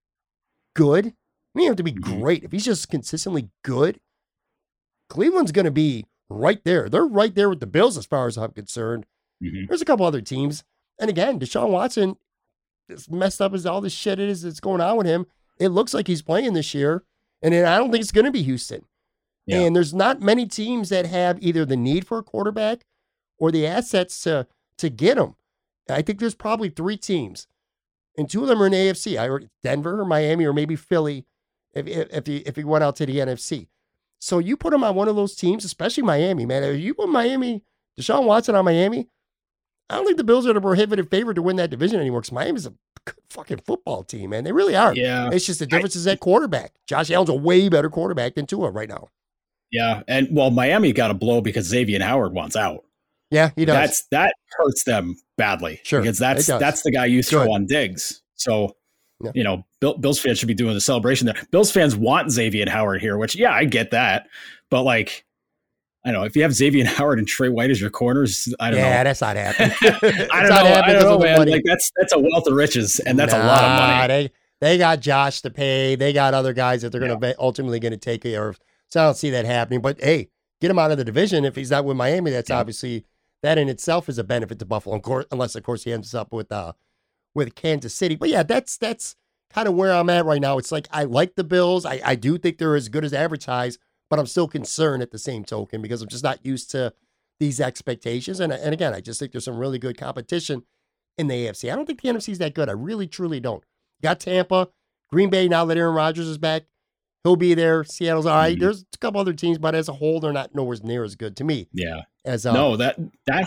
B: good, I mean, have to be great. If he's just consistently good, Cleveland's going to be right there. They're right there with the Bills as far as I'm concerned. There's a couple other teams. And again, Deshaun Watson, as messed up as all this shit is that's going on with him, it looks like he's playing this year. And I don't think it's going to be Houston. Yeah. And there's not many teams that have either the need for a quarterback or the assets to get him. I think there's probably three teams, and two of them are in the AFC. Denver or Miami or maybe Philly if he went out to the NFC. So you put him on one of those teams, especially Miami, man. If you put Deshaun Watson on Miami, I don't think the Bills are the prohibitive favorite to win that division anymore because Miami's a good fucking football team, man. They really are.
C: Yeah.
B: It's just the difference is at quarterback. Josh Allen's a way better quarterback than Tua right now.
C: Yeah. And well, Miami got a blow because Xavier Howard wants out.
B: Yeah, he does.
C: That hurts them badly.
B: Sure.
C: Because that's the guy you throw on Diggs. So,
B: yeah.
C: Bills fans should be doing the celebration there. Bills fans want Xavier Howard here, which, yeah, I get that. But, like, I don't know. If you have Xavier Howard and Trey White as your corners, I don't know.
B: Yeah, that's not happening.
C: I don't know, man. Like, that's a wealth of riches, and that's a lot of money.
B: They got Josh to pay. They got other guys that they're going to ultimately going to take care of. So I don't see that happening. But, hey, get him out of the division. If he's not with Miami, that's obviously – that in itself is a benefit to Buffalo, unless, of course, he ends up with Kansas City. But, yeah, that's kind of where I'm at right now. It's like I like the Bills. I do think they're as good as advertised, but I'm still concerned at the same token because I'm just not used to these expectations. And again, I just think there's some really good competition in the AFC. I don't think the NFC is that good. I really, truly don't. Got Tampa, Green Bay, now that Aaron Rodgers is back. He'll be there. Seattle's all right. Mm-hmm. There's a couple other teams, but as a whole, they're not nowhere near as good to me.
C: Yeah.
B: As
C: no, that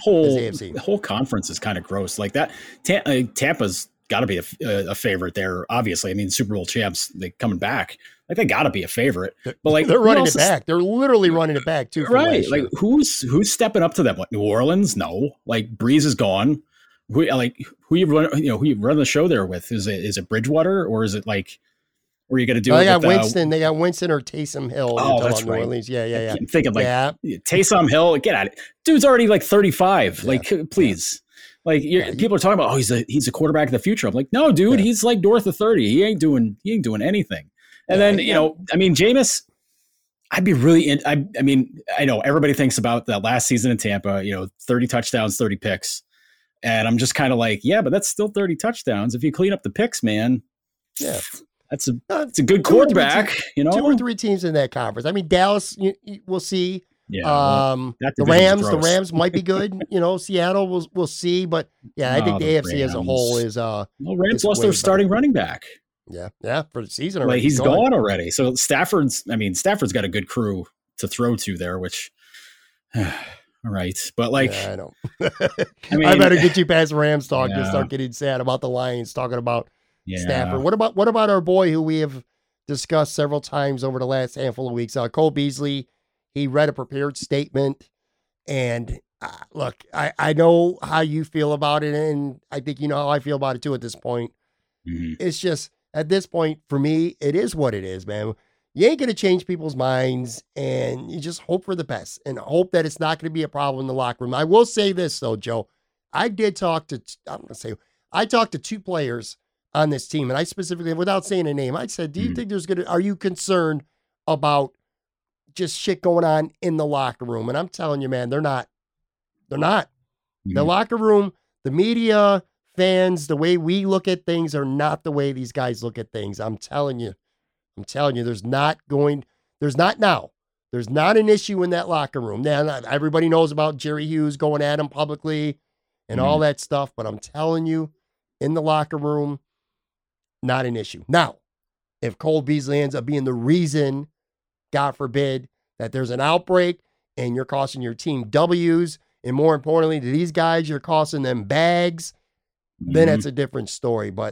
C: whole conference is kind of gross. Like that, Tampa's got to be a favorite there. Obviously, I mean, Super Bowl champs, they coming back. Like they got to be a favorite. But like
B: they're running it back. They're literally running it back too.
C: Right. Like who's stepping up to them? Like New Orleans? No. Like Breeze is gone. Who you run the show there with? Is it Bridgewater or is it like? Or are you going to do it?
B: They got Winston. They got Winston or Taysom Hill.
C: Oh, that's right.
B: New Orleans. Yeah.
C: I'm thinking Taysom Hill. Get at it. Dude's already like 35. Yeah. Like, please. Like people are talking about, he's a quarterback of the future. I'm like, no, dude, he's like north of 30. He ain't doing anything. And then I mean, Jameis. I'd be really. I mean, I know everybody thinks about that last season in Tampa. 30 touchdowns, 30 picks, and I'm just kind of like, yeah, but that's still 30 touchdowns. If you clean up the picks, man. Yeah. It's a good quarterback,
B: 2 or 3 teams in that conference. I mean, Dallas, we'll see.
C: Yeah,
B: the Rams might be good. Seattle, we'll see. But yeah, I think the AFC Rams. As a whole is.
C: Rams lost their starting running back.
B: Yeah, for the season already.
C: Like he's gone already. So Stafford's got a good crew to throw to there, which. All right, but like,
B: I know. I better get you past Rams talk and start getting sad about the Lions talking about.
C: Yeah.
B: Stafford. What about our boy who we have discussed several times over the last handful of weeks? Cole Beasley. He read a prepared statement, and look, I know how you feel about it, and I think you know how I feel about it too. At this point, It's just at this point for me, it is what it is, man. You ain't gonna change people's minds, and you just hope for the best and hope that it's not gonna be a problem in the locker room. I will say this though, Joe. I talked to 2 players on this team. And I specifically, without saying a name, I said, do you think are you concerned about just shit going on in the locker room? And I'm telling you, man, they're not. The locker room, the media, fans, the way we look at things are not the way these guys look at things. I'm telling you, there's not an issue in that locker room. Now, everybody knows about Jerry Hughes going at him publicly and all that stuff, but I'm telling you, in the locker room, not an issue. Now, if Cole Beasley ends up being the reason, God forbid, that there's an outbreak and you're costing your team W's, and more importantly, to these guys, you're costing them bags, then that's a different story. But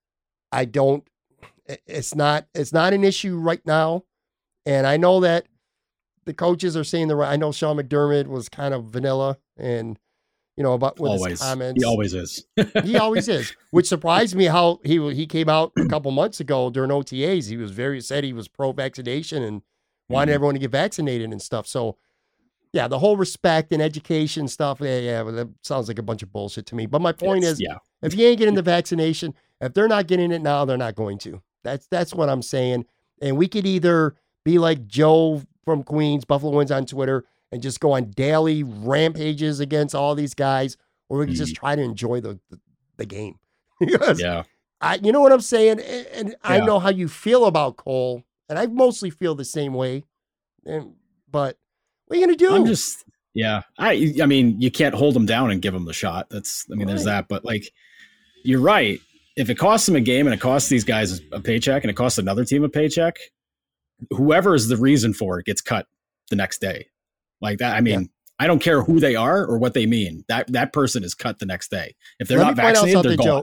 B: it's not an issue right now. And I know that the coaches are saying I know Sean McDermott was kind of vanilla and about with his comments.
C: He always is.
B: He always is, which surprised me how he came out a couple months ago during OTAs. He said he was pro-vaccination and wanted everyone to get vaccinated and stuff. So, yeah, the whole respect and education stuff, well, that sounds like a bunch of bullshit to me. But my point is, if you ain't getting the vaccination, if they're not getting it now, they're not going to. That's what I'm saying. And we could either be like Joe from Queens, Buffalo Wins on Twitter, and just go on daily rampages against all these guys, or we can just try to enjoy the game. Because you know what I'm saying? And I know how you feel about Cole, and I mostly feel the same way. But what are you going to do?
C: I mean, you can't hold him down and give him the shot. There's that. But like, you're right. If it costs them a game and it costs these guys a paycheck and it costs another team a paycheck, whoever is the reason for it gets cut the next day. Like that. I mean, I don't care who they are or what they mean. That person is cut the next day. If they're not vaccinated, they're gone.
B: Joe.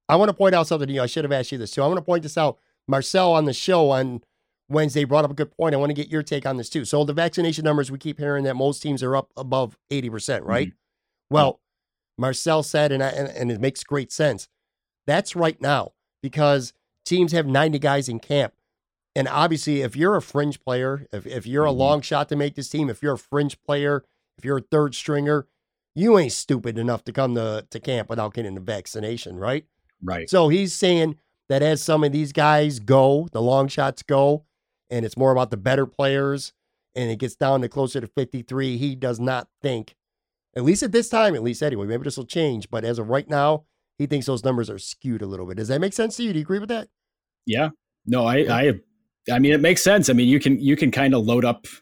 B: I want to point out something to you. I should have asked you this too. I want to point this out. Marcel on the show on Wednesday brought up a good point. I want to get your take on this too. So the vaccination numbers, we keep hearing that most teams are up above 80%, right? Mm-hmm. Well, Marcel said, and it makes great sense. That's right now because teams have 90 guys in camp. And obviously, if you're a fringe player, if you're a long shot to make this team, if you're a fringe player, if you're a third stringer, you ain't stupid enough to come to camp without getting the vaccination, right?
C: Right.
B: So he's saying that as some of these guys go, the long shots go, and it's more about the better players, and it gets down to closer to 53, he does not think, at least at this time, at least anyway, maybe this will change, but as of right now, he thinks those numbers are skewed a little bit. Does that make sense to you? Do you agree with that?
C: Yeah. No, I mean, it makes sense. I mean, you can kind of load up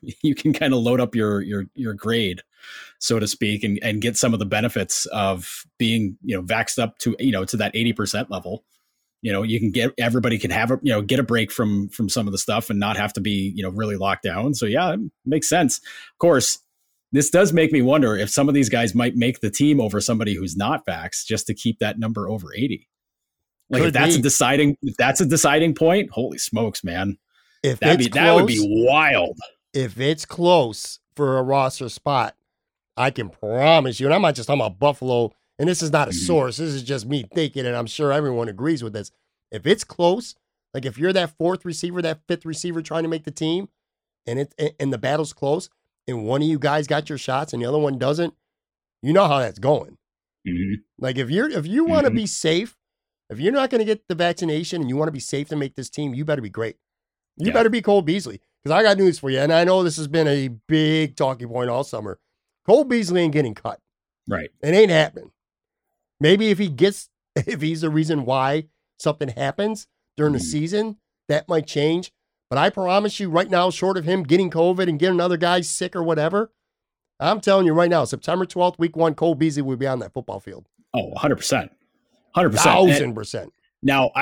C: your grade, so to speak, and get some of the benefits of being, vaxxed up to, to that 80% level. Everybody can have get a break from some of the stuff and not have to be, really locked down. So yeah, it makes sense. Of course, this does make me wonder if some of these guys might make the team over somebody who's not vaxxed just to keep that number over 80. Like if that's a deciding point, holy smokes, man. That would be wild.
B: If it's close for a roster spot, I can promise you, and I'm not just talking about Buffalo, and this is not a source, this is just me thinking, and I'm sure everyone agrees with this. If it's close, like if you're that fourth receiver, that fifth receiver trying to make the team, and the battle's close, and one of you guys got your shots and the other one doesn't, you know how that's going. Mm-hmm. Like if you want to be safe, if you're not going to get the vaccination and you want to be safe to make this team, you better be great. You better be Cole Beasley, because I got news for you, and I know this has been a big talking point all summer. Cole Beasley ain't getting cut.
C: Right.
B: It ain't happening. Maybe if he's the reason why something happens during the season, that might change. But I promise you right now, short of him getting COVID and getting other guys sick or whatever, I'm telling you right now, September 12th, week 1, Cole Beasley will be on that football field.
C: Oh, 100%.
B: 1,000%.
C: Now,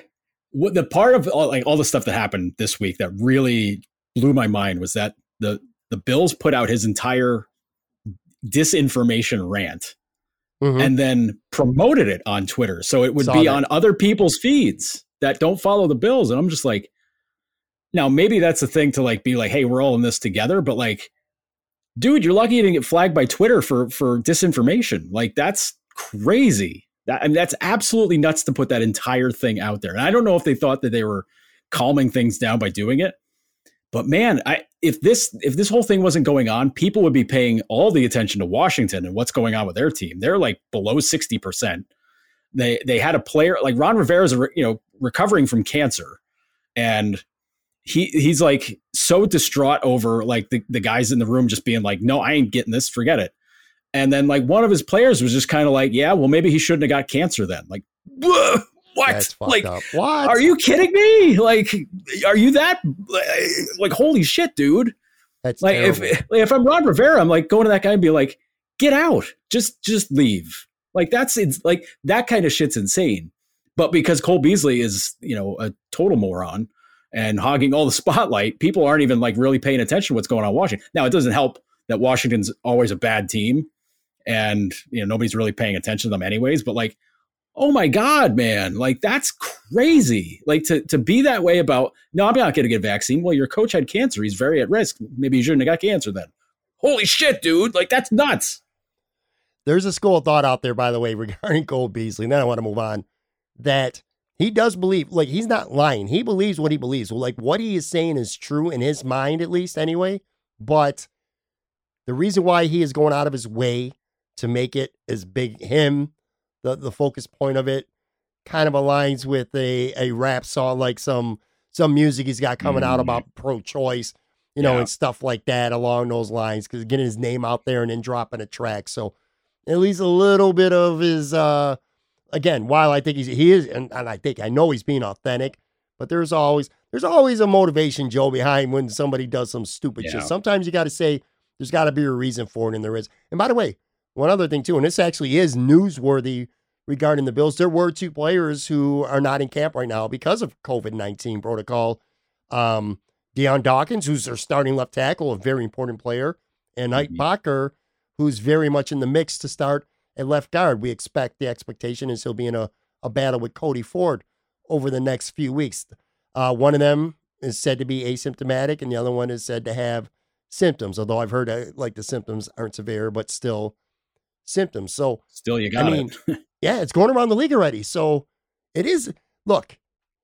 C: the part of all the stuff that happened this week that really blew my mind was that the Bills put out his entire disinformation rant and then promoted it on Twitter. So it would be on other people's feeds that don't follow the Bills. And I'm just like, now maybe that's the thing to be like, hey, we're all in this together. But dude, you're lucky you didn't get flagged by Twitter for disinformation. That's crazy. That's absolutely nuts to put that entire thing out there. And I don't know if they thought that they were calming things down by doing it. But man, if this whole thing wasn't going on, people would be paying all the attention to Washington and what's going on with their team. They're below 60%. They had a player like Ron Rivera's, recovering from cancer, and he's so distraught over the guys in the room just being like, no, I ain't getting this, forget it. And then one of his players was just kind of like, yeah, well, maybe he shouldn't have got cancer then. What?
B: That's fucked up. What?
C: Are you kidding me? Are you that holy shit, dude?
B: That's terrible.
C: If I'm Ron Rivera, I'm going to that guy and be like, get out, just leave. That kind of shit's insane. But because Cole Beasley is, a total moron and hogging all the spotlight, people aren't even really paying attention to what's going on in Washington. Now, it doesn't help that Washington's always a bad team and, nobody's really paying attention to them anyways. But oh my God, man, that's crazy. To be that way about, no, I'm not going to get a vaccine. Well, your coach had cancer. He's very at risk. Maybe you shouldn't have got cancer then. Holy shit, dude. That's nuts.
B: There's a school of thought out there, by the way, regarding Cole Beasley. And then I want to move on, that he does believe, he's not lying. He believes what he believes. Well, what he is saying is true in his mind, at least anyway. But the reason why he is going out of his way to make it as big, the focus point of it kind of aligns with a rap song, some music he's got coming out about pro-choice, and stuff like that along those lines, because getting his name out there and then dropping a track. So at least a little bit of his, again, while I think he is, and I know he's being authentic, but there's always a motivation, Joe, behind when somebody does some stupid shit. Sometimes you got to say there's got to be a reason for it, and there is. And by the way, one other thing too, and this actually is newsworthy regarding the Bills. There were 2 players who are not in camp right now because of COVID-19 protocol. Deion Dawkins, who's their starting left tackle, a very important player, and Ike Bacher, who's very much in the mix to start at left guard. The expectation is he'll be in a a battle with Cody Ford over the next few weeks. One of them is said to be asymptomatic, and the other one is said to have symptoms, although I've heard the symptoms aren't severe, but still symptoms. So
C: still, you got it.
B: Yeah, it's going around the league already. So it is, look,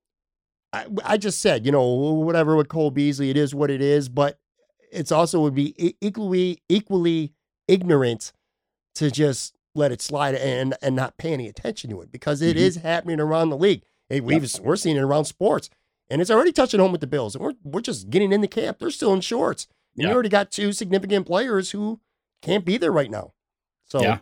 B: I just said, whatever with Cole Beasley, it is what it is, but it's also would be equally ignorant to just let it slide and not pay any attention to it, because it is happening around the league. We're seeing it around sports, and it's already touching home with the Bills. And we're just getting in the camp. They're still in shorts. And you already got 2 significant players who can't be there right now. So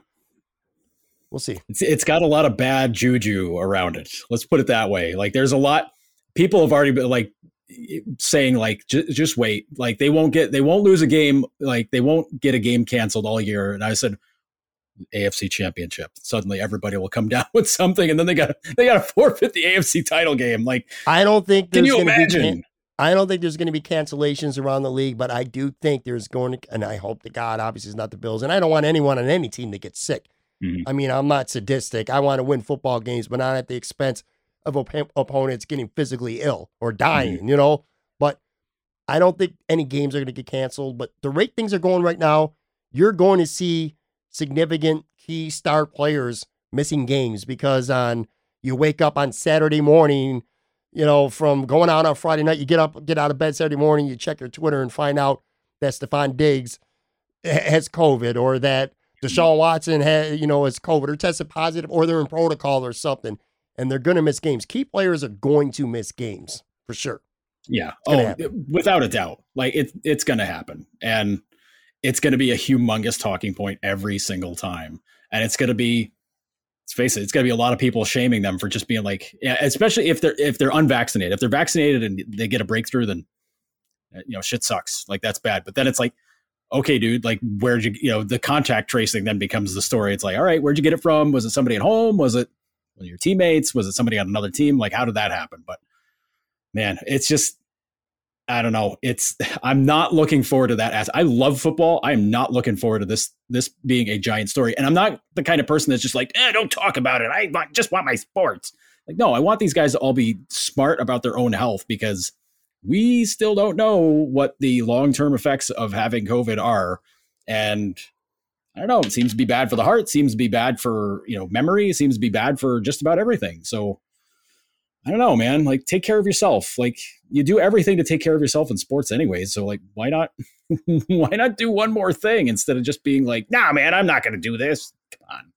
B: we'll see.
C: It's got a lot of bad juju around it. Let's put it that way. Like, there's a lot. People have already been like saying, like, just wait. Like, they won't lose a game. Like, they won't get a game canceled all year. And I said, AFC Championship. Suddenly everybody will come down with something, and then they got to forfeit the AFC title game. Like,
B: I don't think
C: can you imagine?
B: I don't think there's going to be cancellations around the league, but I do think there's going to, and I hope to God, obviously it's not the Bills, and I don't want anyone on any team to get sick. I mean, I'm not sadistic. I want to win football games, but not at the expense of opponents getting physically ill or dying, But I don't think any games are going to get canceled. But the rate things are going right now, you're going to see significant key star players missing games, because you wake up on Saturday morning, from going out on Friday night, you get out of bed Saturday morning, you check your Twitter and find out that Stephon Diggs has COVID, or that Deshaun Watson has COVID or tested positive, or they're in protocol or something, and they're going to miss games. Key players are going to miss games for sure.
C: Yeah. Without a doubt. Like, it's going to happen, and it's going to be a humongous talking point every single time. And it's going to be, let's face it, it's going to be a lot of people shaming them for just being like, especially if they're unvaccinated. If they're vaccinated and they get a breakthrough, then shit sucks. Like, that's bad. But then it's like, okay, dude, like, where'd you, the contact tracing then becomes the story. It's like, all right, where'd you get it from? Was it somebody at home? Was it one of your teammates? Was it somebody on another team? Like, how did that happen? But man, it's just, I don't know. I'm not looking forward to that. I love football. I am not looking forward to this being a giant story. And I'm not the kind of person that's just like, don't talk about it. I just want my sports. Like, no, I want these guys to all be smart about their own health, because we still don't know what the long-term effects of having COVID are. And I don't know, it seems to be bad for the heart, seems to be bad for, memory, seems to be bad for just about everything. So I don't know, man, like, take care of yourself. Like, you do everything to take care of yourself in sports anyway. So, like, why not do one more thing instead of just being like, nah, man, I'm not going to do this. Come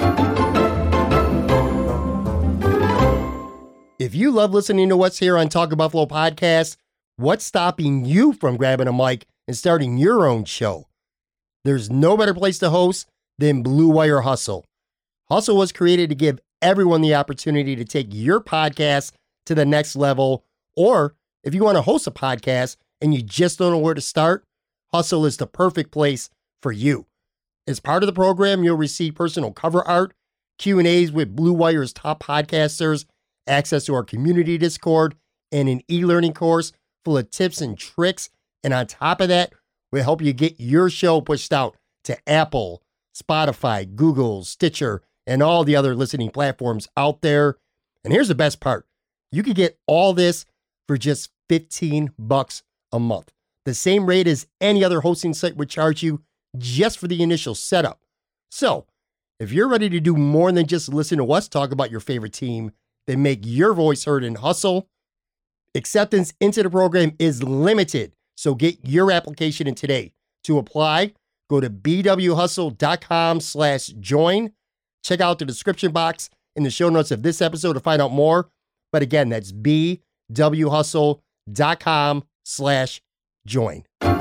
B: on. If you love listening to what's here on Talk Buffalo podcast, what's stopping you from grabbing a mic and starting your own show? There's no better place to host than Blue Wire Hustle. Hustle was created to give everyone the opportunity to take your podcast to the next level. Or if you want to host a podcast and you just don't know where to start, Hustle is the perfect place for you. As part of the program, you'll receive personal cover art, Q&As with Blue Wire's top podcasters, access to our community Discord, and an e-learning course full of tips and tricks. And on top of that, we'll help you get your show pushed out to Apple, Spotify, Google, Stitcher, and all the other listening platforms out there. And here's the best part. You can get all this for just $15 a month. The same rate as any other hosting site would charge you just for the initial setup. So, if you're ready to do more than just listen to us talk about your favorite team, then make your voice heard and hustle. Acceptance into the program is limited, so get your application in today. To apply, go to bwhustle.com/join. Check out the description box in the show notes of this episode to find out more. But again, that's bwhustle.com/join.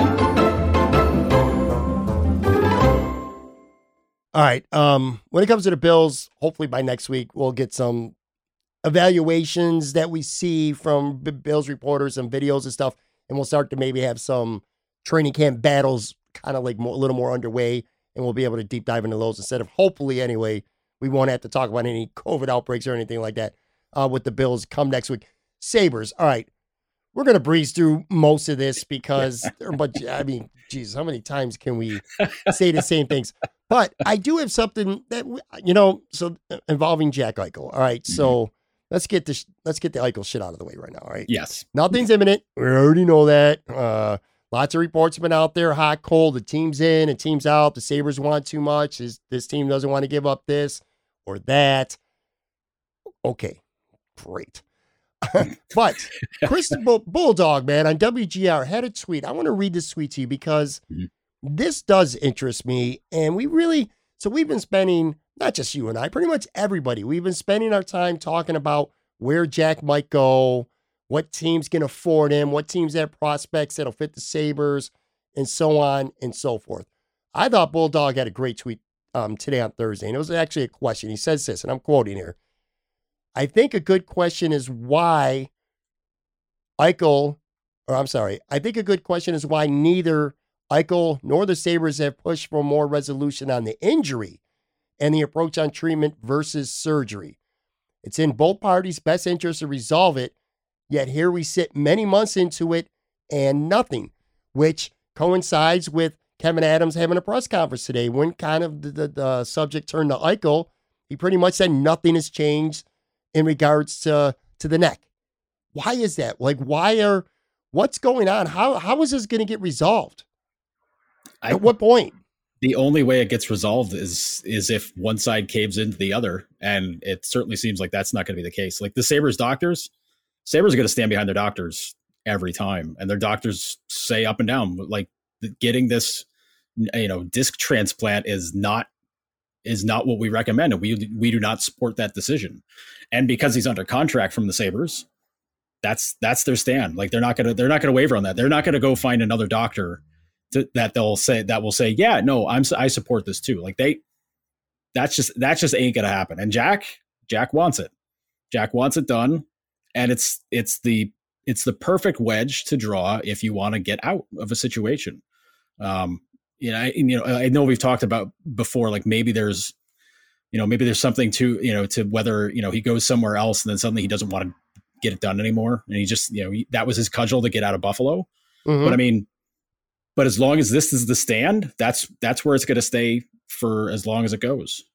B: All right. When it comes to the Bills, hopefully by next week, we'll get some evaluations that we see from Bills reporters and videos and stuff. And we'll start to maybe have some training camp battles kind of like a little more underway. And we'll be able to deep dive into those instead of, hopefully anyway, we won't have to talk about any COVID outbreaks or anything like that with the Bills come next week. Sabres. All right. We're going to breeze through most of this because, but I mean, geez, how many times can we say the same things? But I do have something that, so involving Jack Eichel. All right. So let's get the Eichel shit out of the way right now. All right.
C: Yes.
B: Nothing's imminent. We already know that. Lots of reports have been out there, hot, cold. The team's in, the team's out. The Sabres want too much. This team doesn't want to give up this or that. Okay, great. But Chris Bulldog, man, on WGR had a tweet. I want to read this tweet to you because this does interest me. And we've been spending, not just you and I, pretty much everybody, we've been spending our time talking about where Jack might go, what teams can afford him, what teams have prospects that'll fit the Sabres, and so on and so forth. I thought Bulldog had a great tweet today on Thursday, and it was actually a question. He says this, and I'm quoting here. I think a good question is why I think a good question is why neither Eichel nor the Sabres have pushed for more resolution on the injury and the approach on treatment versus surgery. It's in both parties' best interest to resolve it, yet here we sit many months into it and nothing, which coincides with Kevin Adams having a press conference today. When kind of the subject turned to Eichel, he pretty much said nothing has changed in regards to the neck. Why is that? Like, what's going on? How is this going to get resolved? At what point?
C: The only way it gets resolved is if one side caves into the other. And it certainly seems like that's not going to be the case. Like the Sabres are going to stand behind their doctors every time. And their doctors say up and down, like getting this, disc transplant is not what we recommend. And we do not support that decision. And because he's under contract from the Sabres, that's their stand. Like they're not going to waver on that. They're not going to go find another doctor that will say, yeah, no, I support this too. Like that's just ain't going to happen. And Jack wants it. Jack wants it done. And it's the perfect wedge to draw if you want to get out of a situation. I know we've talked about before, like maybe there's something to whether, he goes somewhere else and then suddenly he doesn't want to get it done anymore. And he just, that was his cudgel to get out of Buffalo. Mm-hmm. But as long as this is the stand, that's where it's going to stay for as long as it goes.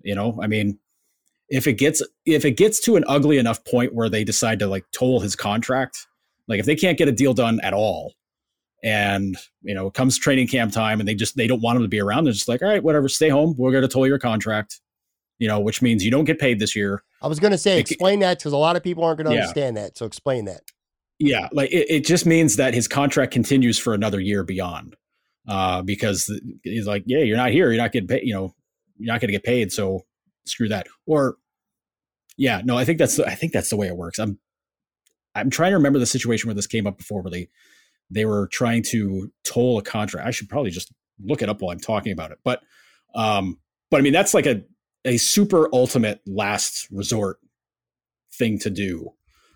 C: If it gets to an ugly enough point where they decide to like toll his contract, like if they can't get a deal done at all, and it comes training camp time and they don't want him to be around, they're just like, all right, whatever, stay home. We're going to toll your contract, which means you don't get paid this year. I was going to say,
B: explain that because a lot of people aren't going to understand that. So explain that.
C: Yeah, like it just means that his contract continues for another year beyond. Because he's like, yeah, you're not here. You're not getting paid, you're not going to get paid. So screw that. Or yeah, no, I think that's the way it works. I'm trying to remember the situation where this came up before, where they were trying to toll a contract. I should probably just look it up while I'm talking about it. But that's like a super ultimate last resort thing to do.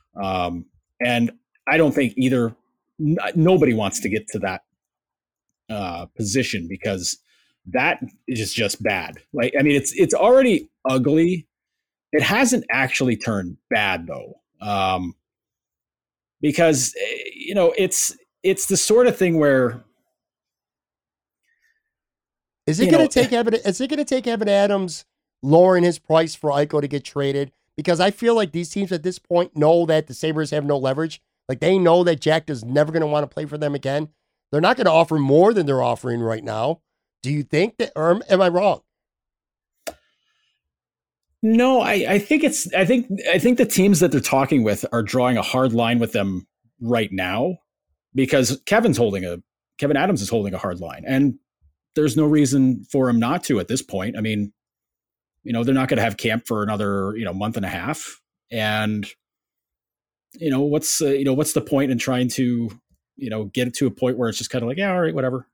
C: And I don't think nobody wants to get to that position, because that is just bad. Like, it's already ugly. It hasn't actually turned bad though. Because it's the sort of thing where
B: is it going to take Evan Adams lowering his price for Eichel to get traded? Because I feel like these teams at this point know that the Sabres have no leverage. Like they know that Jack is never going to want to play for them again. They're not going to offer more than they're offering right now. Do you think that, or am I wrong?
C: No, I think the teams that they're talking with are drawing a hard line with them right now, because Kevin Adams is holding a hard line, and there's no reason for him not to at this point. They're not going to have camp for another, month and a half. And, what's the point in trying to, get it to a point where it's just kind of like, yeah, all right, whatever.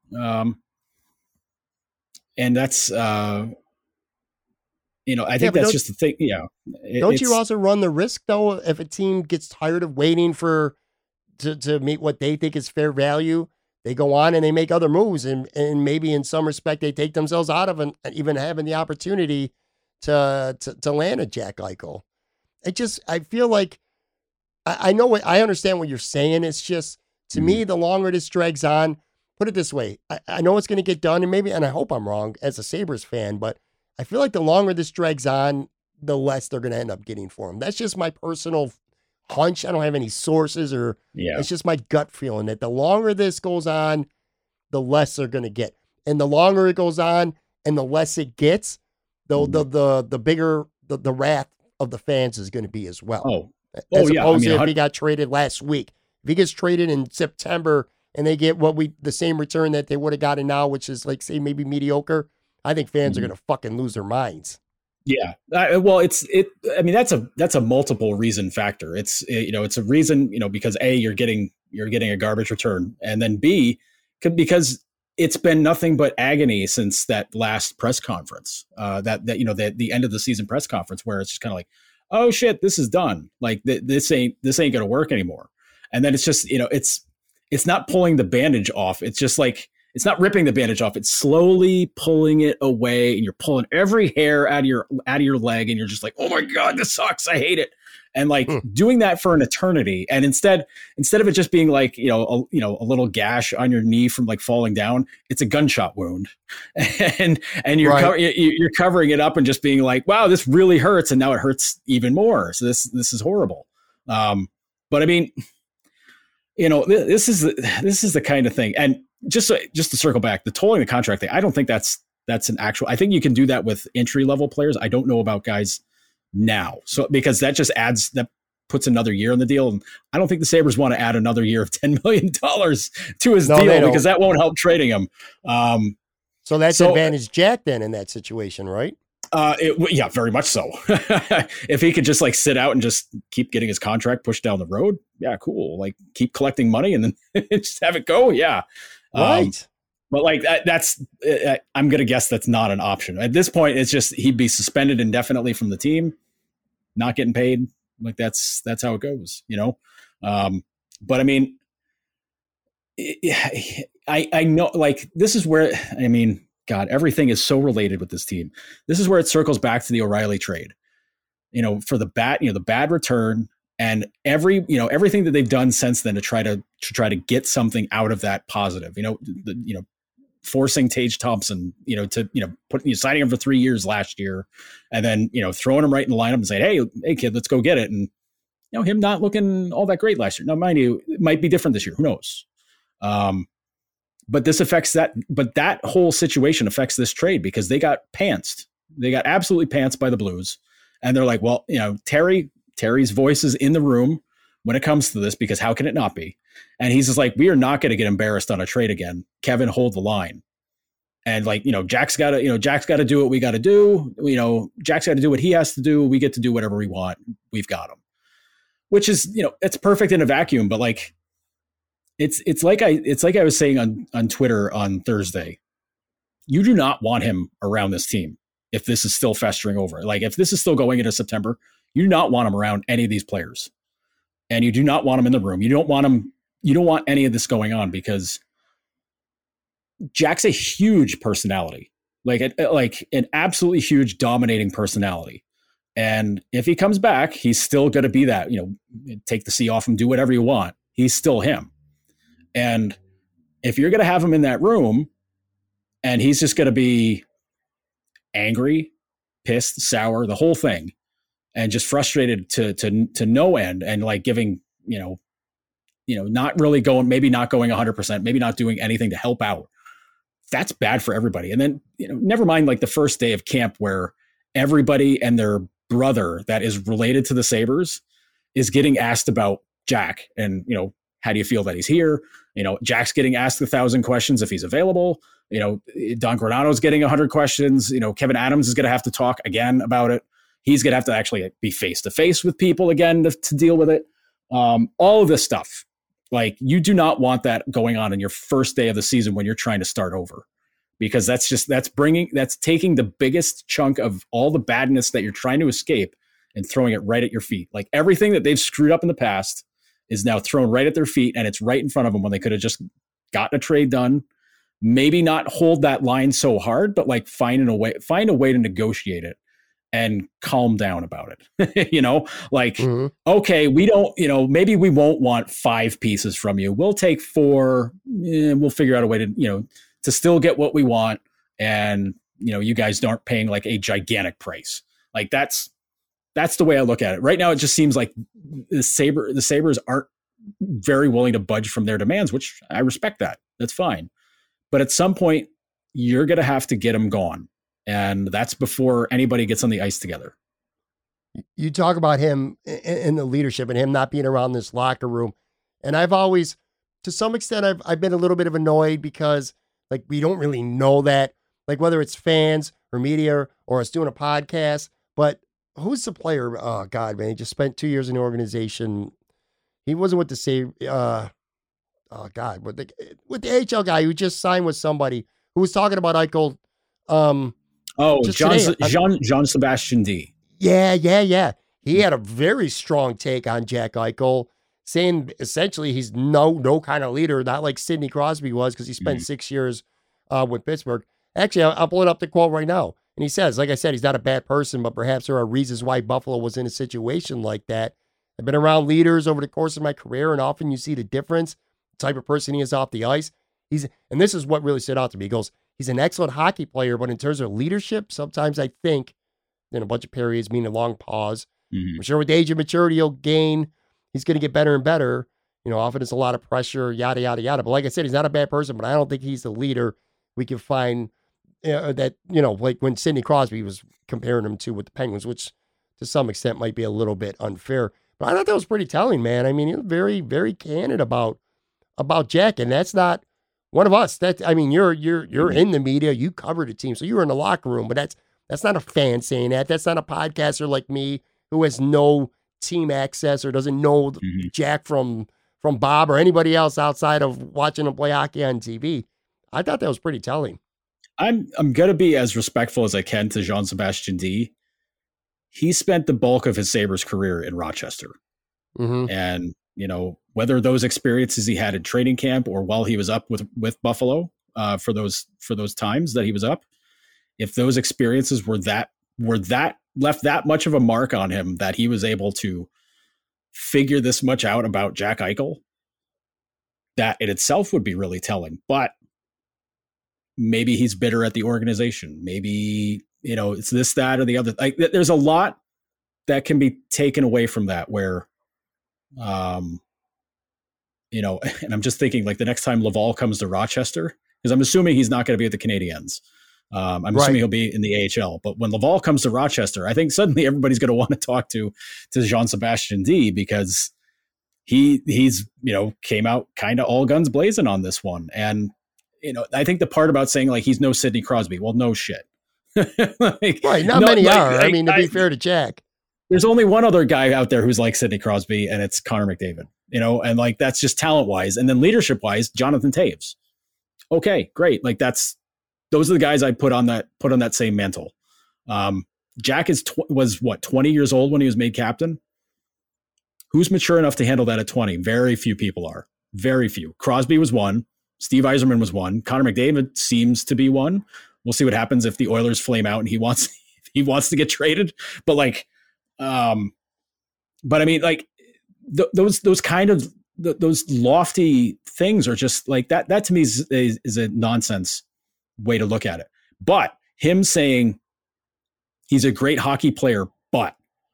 C: And that's, I think that's just the thing. Yeah.
B: Don't you also run the risk though, if a team gets tired of waiting to meet what they think is fair value, they go on and they make other moves, and maybe in some respect they take themselves out of even having the opportunity to land a Jack Eichel. I feel like I understand what you're saying. It's just, to me, the longer this drags on, put it this way. I know it's going to get done, and I hope I'm wrong as a Sabres fan, but I feel like the longer this drags on, the less they're going to end up getting for him. That's just my personal hunch. I don't have any sources it's just my gut feeling that the longer this goes on, the less they're going to get. And the longer it goes on and the less it gets, the bigger the wrath of the fans is going to be as well. As opposed to if he got traded last week. If he gets traded in September and they get the same return that they would have gotten now, which is like, say, maybe mediocre, I think fans are going to fucking lose their minds.
C: Yeah. Well, that's a multiple reason factor. It's a reason, because A, you're getting a garbage return, and then B, because it's been nothing but agony since that last press conference, the end of the season press conference, where it's just kind of like, oh shit, this is done. Like this ain't going to work anymore. And then it's just, it's not pulling the bandage off. It's just like, it's not ripping the bandage off. It's slowly pulling it away, and you're pulling every hair out of your leg, and you're just like, oh my God, this sucks. I hate it. And like doing that for an eternity. And instead of it just being like, a little gash on your knee from like falling down, it's a gunshot wound. And you're covering it up and just being like, wow, this really hurts. And now it hurts even more. So this is horrible. But I mean, this is the kind of thing. And just to circle back, the tolling the contract thing, I don't think that's an actual, I think you can do that with entry level players. I don't know about guys now. So, because that puts another year on the deal. And I don't think the Sabres want to add another year of $10 million to his deal, because that won't help trading him.
B: So that's advantage Jack then in that situation, right?
C: Yeah, very much so. If he could just like sit out and just keep getting his contract pushed down the road. Yeah, cool. Like keep collecting money and then just have it go. Yeah.
B: Right.
C: But like that's, I'm going to guess that's not an option. At this point, it's just, he'd be suspended indefinitely from the team, not getting paid. Like that's how it goes, But I mean, I know, like, this is where, I mean, God, everything is so related with this team. This is where it circles back to the O'Reilly trade, for the bad return and everything that they've done since then to try to get something out of that positive, forcing Tage Thompson, signing him for 3 years last year, and then, throwing him right in the lineup and saying, hey kid, let's go get it. And, him not looking all that great last year. Now, mind you, it might be different this year. Who knows? But this affects that. But that whole situation affects this trade because they got pantsed. They got absolutely pantsed by the Blues. And they're like, well, Terry's voice is in the room when it comes to this, because how can it not be? And he's just like, we are not going to get embarrassed on a trade again. Kevin, hold the line. And like, Jack's got to do what we got to do. Jack's got to do what he has to do. We get to do whatever we want. We've got him, which is, it's perfect in a vacuum. But like, it's like I was saying on Twitter on Thursday, you do not want him around this team if this is still festering over. Like if this is still going into September, you do not want him around any of these players, and you do not want him in the room. You don't want any of this going on, because Jack's a huge personality, like an absolutely huge dominating personality. And if he comes back, he's still going to be that, take the C off him, do whatever you want. He's still him. And if you're going to have him in that room and he's just going to be angry, pissed, sour, the whole thing, and just frustrated to no end, and like giving, not really going, maybe not going 100%, maybe not doing anything to help out, that's bad for everybody. And then, never mind like the first day of camp where everybody and their brother that is related to the Sabres is getting asked about Jack and, how do you feel that he's here? Jack's getting asked 1,000 questions if he's available. Don Granato's getting 100 questions. Kevin Adams is going to have to talk again about it. He's going to have to actually be face to face with people again to deal with it. All of this stuff. Like, you do not want that going on in your first day of the season when you're trying to start over, because that's taking the biggest chunk of all the badness that you're trying to escape and throwing it right at your feet. Like, everything that they've screwed up in the past is now thrown right at their feet, and it's right in front of them when they could have just gotten a trade done. Maybe not hold that line so hard, but like find a way to negotiate it and calm down about it. Like,
B: Mm-hmm.
C: okay, we don't, maybe we won't want 5 pieces from you. We'll take 4. We'll figure out a way to, to still get what we want. And, you guys aren't paying like a gigantic price. Like that's the way I look at it. Right now, it just seems like the Sabres aren't very willing to budge from their demands, which I respect that. That's fine. But at some point, you're going to have to get them gone. And that's before anybody gets on the ice together.
B: You talk about him in the leadership and him not being around this locker room. And I've always, to some extent, I've been a little bit of annoyed because like we don't really know that, like whether it's fans or media or us doing a podcast, but who's the player? Oh God, man, he just spent 2 years in the organization. He wasn't with the same, with the AHL guy who just signed with somebody who was talking about Eichel.
C: Jean Sebastian D.
B: Yeah. He had a very strong take on Jack Eichel, saying essentially he's no kind of leader, not like Sidney Crosby was because he spent 6 years with Pittsburgh. Actually, I'll pull it up the quote right now. And he says, like I said, he's not a bad person, but perhaps there are reasons why Buffalo was in a situation like that. I've been around leaders over the course of my career, and often you see the difference, the type of person he is off the ice. And this is what really stood out to me. He goes, he's an excellent hockey player, but in terms of leadership, sometimes I think, in a bunch of periods, meaning a long pause. I'm sure with the age of maturity he'll gain, he's going to get better and better. Often it's a lot of pressure, yada, yada, yada. But like I said, he's not a bad person, but I don't think he's the leader we can find that, like when Sidney Crosby was comparing him to with the Penguins, which to some extent might be a little bit unfair. But I thought that was pretty telling, man. I mean, he was very, very candid about Jack, and that's not one of us. You're in the media, you cover the team, so you were in the locker room, but that's not a fan saying that. That's not a podcaster like me who has no team access or doesn't know Jack from Bob or anybody else outside of watching him play hockey on TV. I thought that was pretty telling.
C: I'm going to be as respectful as I can to Jean Sebastian D. He spent the bulk of his Sabres career in Rochester. And, whether those experiences he had in training camp or while he was up with Buffalo for those times that he was up, if those experiences were that left that much of a mark on him that he was able to figure this much out about Jack Eichel, that in itself would be really telling. But maybe he's bitter at the organization. Maybe, it's this, that, or the other. Like, there's a lot that can be taken away from that where, and I'm just thinking like the next time Laval comes to Rochester, because I'm assuming he's not going to be at the Canadiens. I'm assuming he'll be in the AHL, but when Laval comes to Rochester, I think suddenly everybody's going to want to talk to Jean Sebastian D because he's came out kind of all guns blazing on this one. And, I think the part about saying like, he's no Sidney Crosby. Well, no shit.
B: Like, right. Not many are. I mean, to be fair to Jack,
C: there's only one other guy out there who's like Sidney Crosby, and it's Connor McDavid, and like, that's just talent wise. And then leadership wise, Jonathan Toews. Okay, great. Like those are the guys I put on that same mantle. Jack was 20 years old when he was made captain. Who's mature enough to handle that at 20? Very few people are. Very few. Crosby was one. Steve Yzerman was one. Connor McDavid seems to be one. We'll see what happens if the Oilers flame out and he wants to get traded. But like, but I mean, like those kind of those lofty things are just like that. That to me is a nonsense way to look at it. But him saying he's a great hockey player, but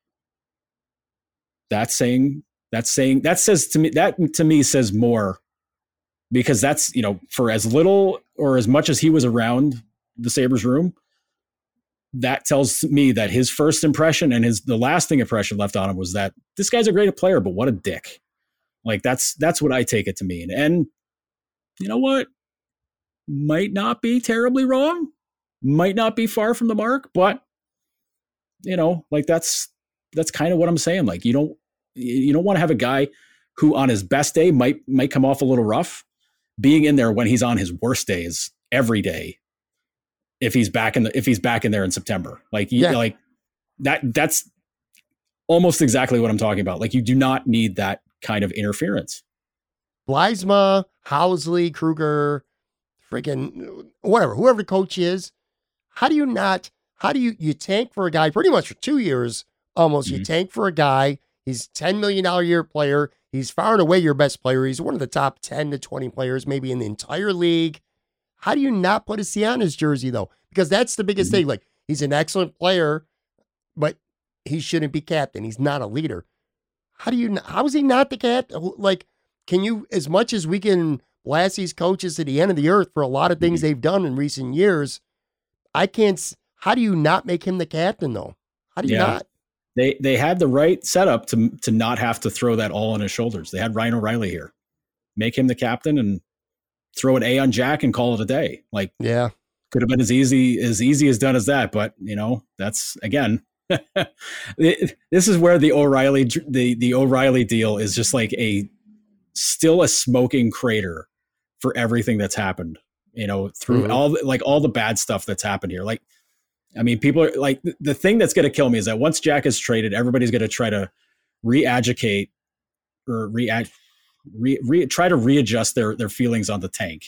C: that says to me says more, because that's, for as little or as much as he was around the Sabres room, that tells me that his first impression and the lasting impression left on him was that this guy's a great player, but what a dick. Like that's what I take it to mean. And you know what? Might not be terribly wrong, might not be far from the mark, but like that's kind of what I'm saying. Like you don't want to have a guy who on his best day might come off a little rough, being in there when he's on his worst days every day. If he's back in there in September, like like that's almost exactly what I'm talking about. Like you do not need that kind of interference.
B: Blysma, Housley, Kruger, freaking whatever, whoever the coach is, how do you not how do you tank for a guy pretty much for 2 years almost? You tank for a guy. He's $10 million a year player. He's far and away your best player. He's one of the top 10 to 20 players maybe in the entire league. How do you not put a C on his jersey, though? Because that's the biggest thing. Like, he's an excellent player, but he shouldn't be captain. He's not a leader. How is he not the captain? Like, can you, as much as we can blast these coaches to the end of the earth for a lot of things they've done in recent years, how do you not make him the captain, though? How do you not?
C: They had the right setup to not have to throw that all on his shoulders. They had Ryan O'Reilly here. Make him the captain and throw an A on Jack and call it a day. Like,
B: yeah,
C: could have been as easy as done as that. But, that's, again, this is where the O'Reilly deal is just like still a smoking crater for everything that's happened, through all the bad stuff that's happened here. Like, I mean, people are like, the thing that's going to kill me is that once Jack is traded, everybody's going to try to re-educate or try to readjust their feelings on the tank.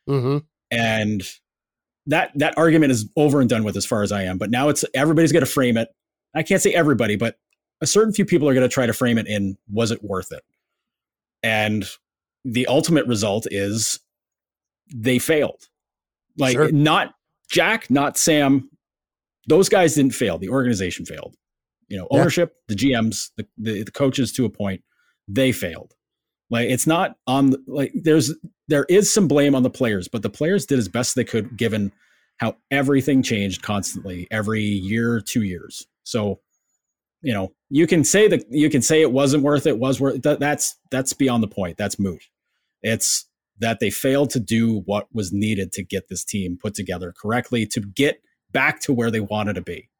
C: And that argument is over and done with as far as I am. But now everybody's going to frame it. I can't say everybody, but a certain few people are going to try to frame it in, was it worth it? And the ultimate result is they failed. Like, not Jack, not Sam. Those guys didn't fail. The organization failed. Ownership, the GMs, the coaches to a point, they failed. Like, it's not on, like, there is some blame on the players, but the players did as best they could given how everything changed constantly every year, 2 years. So, you can say it wasn't worth it, was worth it. That's beyond the point. That's moot. It's that they failed to do what was needed to get this team put together correctly, to get back to where they wanted to be.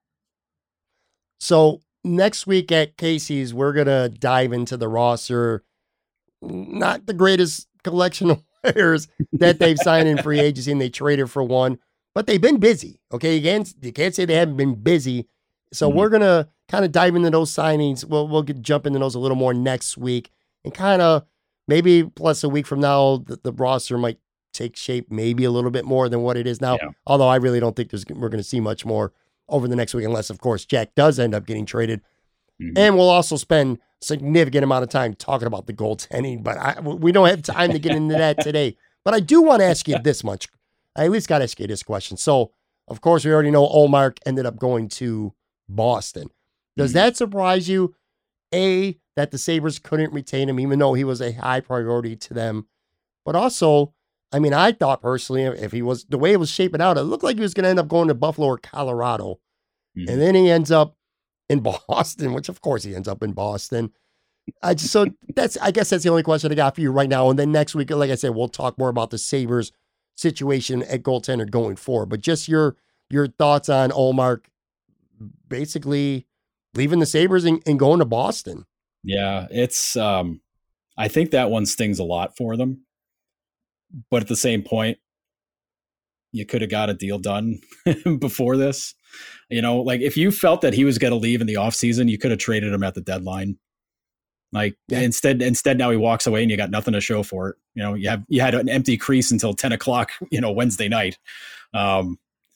B: So next week at Casey's, we're going to dive into the roster. Not the greatest collection of players that they've signed in free agency, and they traded for one, but they've been busy. Okay. Again, you can't say they haven't been busy. So we're going to kind of dive into those signings. We'll jump into those a little more next week, and kind of maybe plus a week from now, the roster might take shape maybe a little bit more than what it is now. Yeah. Although I really don't think we're going to see much more over the next week, unless, of course, Jack does end up getting traded. And we'll also spend a significant amount of time talking about the goaltending, but we don't have time to get into that today. But I do want to ask you this much. I at least got to ask you this question. So, of course, we already know Ullmark ended up going to Boston. Does that surprise you? A, that the Sabres couldn't retain him, even though he was a high priority to them. But also, I mean, I thought personally, if he was, the way it was shaping out, it looked like he was going to end up going to Buffalo or Colorado. And then he ends up in Boston, which of course he ends up in Boston. I guess that's the only question I got for you right now. And then next week, like I said, we'll talk more about the Sabres situation at goaltender going forward. But just your thoughts on Ullmark basically leaving the Sabres and going to Boston.
C: Yeah, it's I think that one stings a lot for them. But at the same point, you could have got a deal done before this. Like, if you felt that he was going to leave in the offseason, you could have traded him at the deadline. Like, instead now he walks away and you got nothing to show for it. You had an empty crease until 10 o'clock, Wednesday night. But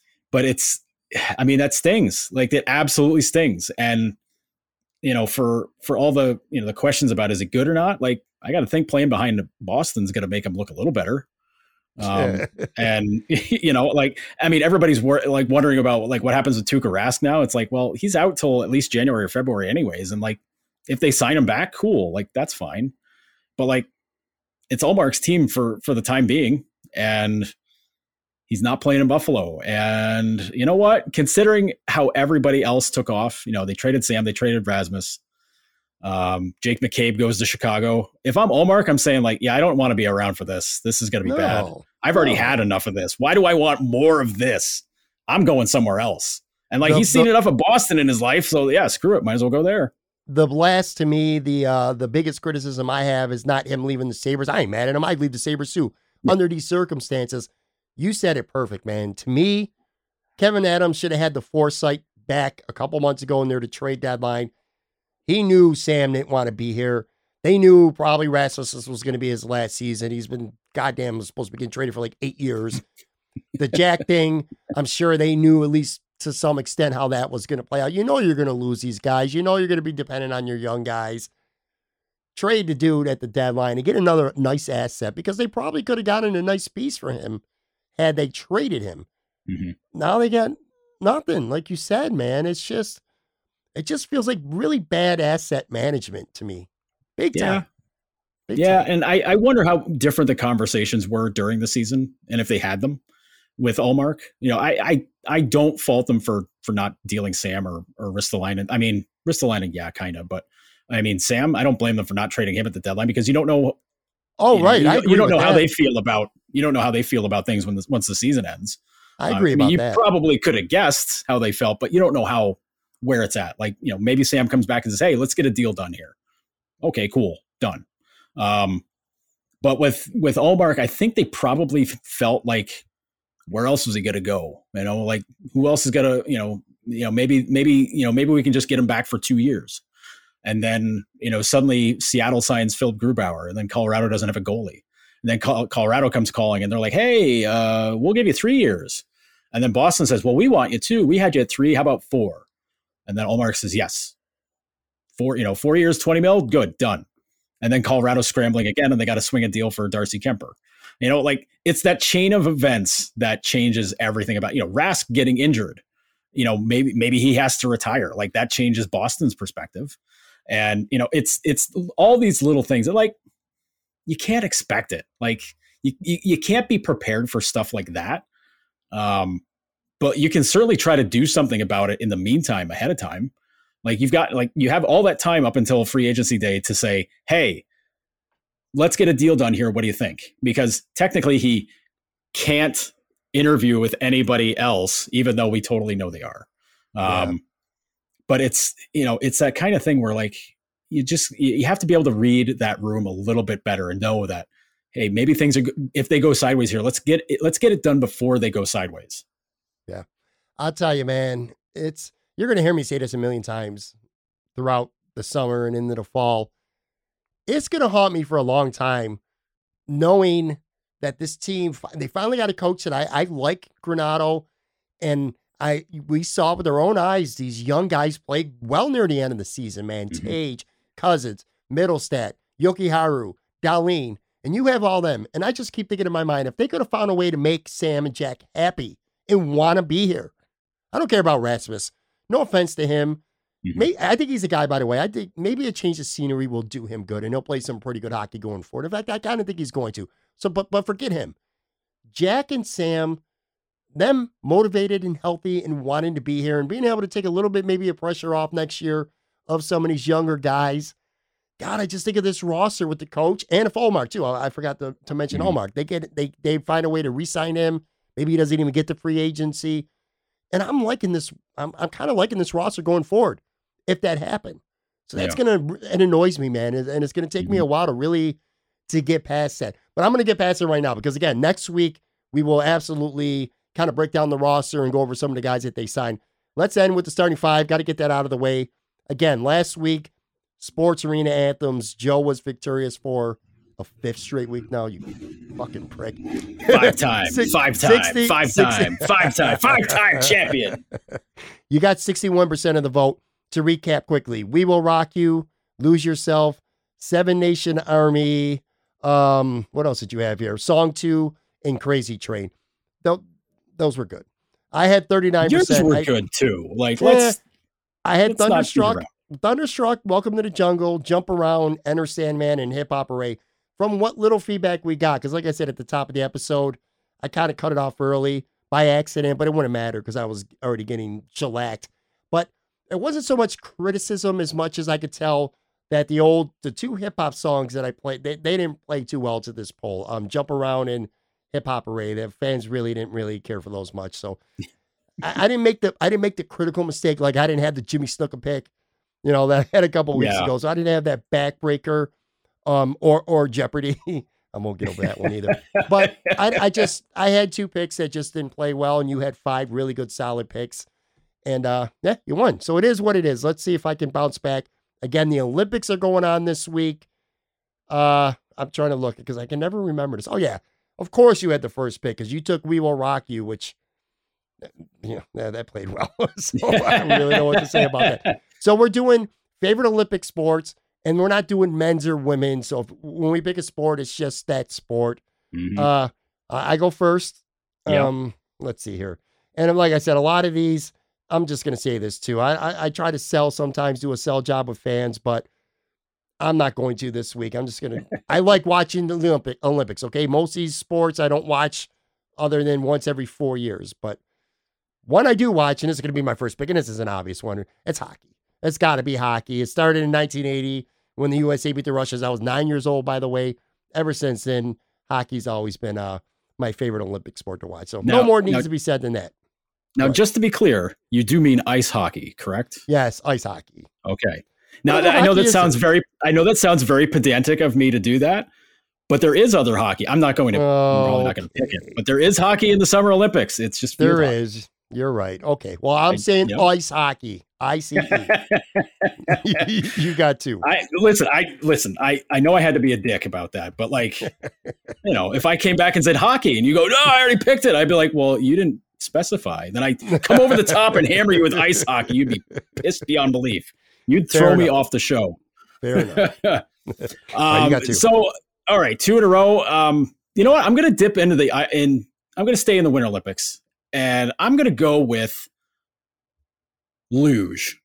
C: that stings. Like, it absolutely stings. And, for all the, the questions about, is it good or not? Like, I got to think playing behind Boston's going to make him look a little better. And, everybody's wondering about what happens with Tuukka Rask now. It's like, well, he's out till at least January or February anyways. And if they sign him back, cool. Like, that's fine. But it's Ullmark's team for the time being. And he's not playing in Buffalo. And you know what? Considering how everybody else took off, they traded Sam, they traded Rasmus. Jake McCabe goes to Chicago. If I'm Ullmark, I'm saying I don't want to be around for this. This is going to be bad. I've already had enough of this. Why do I want more of this? I'm going somewhere else. And he's seen enough of Boston in his life. So yeah, screw it. Might as well go there.
B: The blast to me, the biggest criticism I have is not him leaving the Sabres. I ain't mad at him. I'd leave the Sabres too. Under these circumstances, you said it perfect, man. To me, Kevin Adams should have had the foresight back a couple months ago in there to trade deadline. He knew Sam didn't want to be here. They knew probably Rasmus was going to be his last season. He's been, was supposed to be getting traded for 8 years. The Jack thing, I'm sure they knew at least to some extent how that was going to play out. You know you're going to lose these guys. You know you're going to be dependent on your young guys. Trade the dude at the deadline and get another nice asset because they probably could have gotten a nice piece for him had they traded him.
C: Mm-hmm.
B: Now they got nothing. Like you said, man, it just feels like really bad asset management to me. Big time. Big time.
C: And I wonder how different the conversations were during the season and if they had them with Ullmark. You know, I don't fault them for not dealing Sam or Ristolainen. I mean, Ristolainen, yeah, kind of, but I mean, Sam, I don't blame them for not trading him at the deadline because you don't know.
B: Oh, right.
C: You don't know how they feel about. You don't know how they feel about things once the season ends.
B: I agree about
C: you
B: that.
C: You probably could have guessed how they felt, but you don't know where it's at. Like, you know, maybe Sam comes back and says, "Hey, let's get a deal done here." Okay, cool, done. But with Ullmark, I think they probably felt like, where else was he going to go? You know, like who else is going to, maybe we can just get him back for 2 years. And then, suddenly Seattle signs Philip Grubauer, and then Colorado doesn't have a goalie. And then Colorado comes calling and they're like, "Hey, we'll give you 3 years." And then Boston says, "Well, we want you 2. We had you at 3. How about 4? And then Ullmark says, "Yes. 4 years, 20 mil. Good, done." And then Colorado's scrambling again, and they got to swing a deal for Darcy Kemper. Like it's that chain of events that changes everything about, Rask getting injured. Maybe he has to retire. Like that changes Boston's perspective. And, it's all these little things that like, you can't expect it. Like you can't be prepared for stuff like that. But you can certainly try to do something about it in the meantime, ahead of time. Like you have all that time up until free agency day to say, "Hey, let's get a deal done here. What do you think?" Because technically he can't interview with anybody else, even though we totally know they are. But it's that kind of thing where like, you have to be able to read that room a little bit better and know that, hey, maybe things are, if they go sideways here, let's get it done before they go sideways.
B: Yeah. I'll tell you, man, you're going to hear me say this a million times throughout the summer and into the fall. It's going to haunt me for a long time knowing that this team, they finally got a coach that I like, Granato, and we saw with our own eyes these young guys play well near the end of the season, man.
C: Mm-hmm.
B: Tage, Cousins, Middlestat, Yoki-Haru, Dahlin, and you have all them. And I just keep thinking in my mind, if they could have found a way to make Sam and Jack happy and want to be here. I don't care about Rasmus. No offense to him.
C: Mm-hmm.
B: I think he's a guy, by the way. I think maybe a change of scenery will do him good, and he'll play some pretty good hockey going forward. In fact, I kind of think he's going to. So, but forget him. Jack and Sam, them motivated and healthy and wanting to be here and being able to take a little bit maybe of pressure off next year of some of these younger guys. God, I just think of this roster with the coach and if Ullmark too. I forgot to mention Ullmark. They find a way to re-sign him. Maybe he doesn't even get to free agency. And I'm liking this. I'm kind of liking this roster going forward if that happened. So that's it annoys me, man. And it's going to take me a while to get past that. But I'm going to get past it right now because, again, next week we will absolutely kind of break down the roster and go over some of the guys that they signed. Let's end with the starting 5. Got to get that out of the way. Again, last week, Sports Arena Anthems, Joe was victorious for a 5th straight week now, you fucking prick.
C: 5-time champion.
B: You got 61% of the vote. To recap quickly, We Will Rock You, Lose Yourself, 7 Nation Army. What else did you have here? Song 2 and Crazy Train. Those were good. I had 39%.
C: Yours were good too.
B: I had Thunderstruck, Welcome to the Jungle, Jump Around, Enter Sandman, and Hip Hop Array. From what little feedback we got, because like I said at the top of the episode, I kind of cut it off early by accident, but it wouldn't matter because I was already getting shellacked. But it wasn't so much criticism as much as I could tell that the 2 hip hop songs that I played, they didn't play too well to this poll. Jump Around and Hip Hop Array. The fans didn't really care for those much. So I didn't make the critical mistake. Like I didn't have the Jimmy Snuka pick, that I had a couple weeks ago. So I didn't have that backbreaker. Or Jeopardy. I won't get over that one either. But I had 2 picks that just didn't play well, and you had 5 really good, solid picks. And you won. So it is what it is. Let's see if I can bounce back. Again, the Olympics are going on this week. I'm trying to look because I can never remember this. Oh, yeah. Of course you had the first pick because you took We Will Rock You, which that played well. So I don't really know what to say about that. So we're doing favorite Olympic sports, and we're not doing men's or women. So when we pick a sport, it's just that sport.
C: Mhm.
B: I go first.
C: Yeah.
B: Let's see here. And like I said, a lot of these, I'm just going to say this too. I try to sometimes do a sell job with fans, but I'm not going to this week. I'm just going to, I like watching the Olympics. Okay. Most of these sports I don't watch other than once every 4 years, but one I do watch, and this is going to be my first pick, and this is an obvious one. It's hockey. It's got to be hockey. It started in 1980 when the USA beat the Russians. I was 9 years old, by the way. Ever since then, hockey's always been my favorite Olympic sport to watch. So no more needs to be said than that.
C: Now, just to be clear, you do mean ice hockey, correct?
B: Yes, ice hockey.
C: Okay. Now, I know that sounds very pedantic of me to do that, but there is other hockey. I'm probably not going to pick it, but there is hockey in the Summer Olympics. It's just
B: there is. You're right. Okay. Well, I'm saying ice hockey. ICE. You got to.
C: I know I had to be a dick about that, but like, if I came back and said hockey and you go, no, I already picked it, I'd be like, well, you didn't specify. Then I come over the top and hammer you with ice hockey. You'd be pissed beyond belief. You'd throw me off the show.
B: Fair enough.
C: You got two. So, all right, 2 in a row. You know what? I'm going to dip into I'm going to stay in the Winter Olympics, and I'm going to go with luge.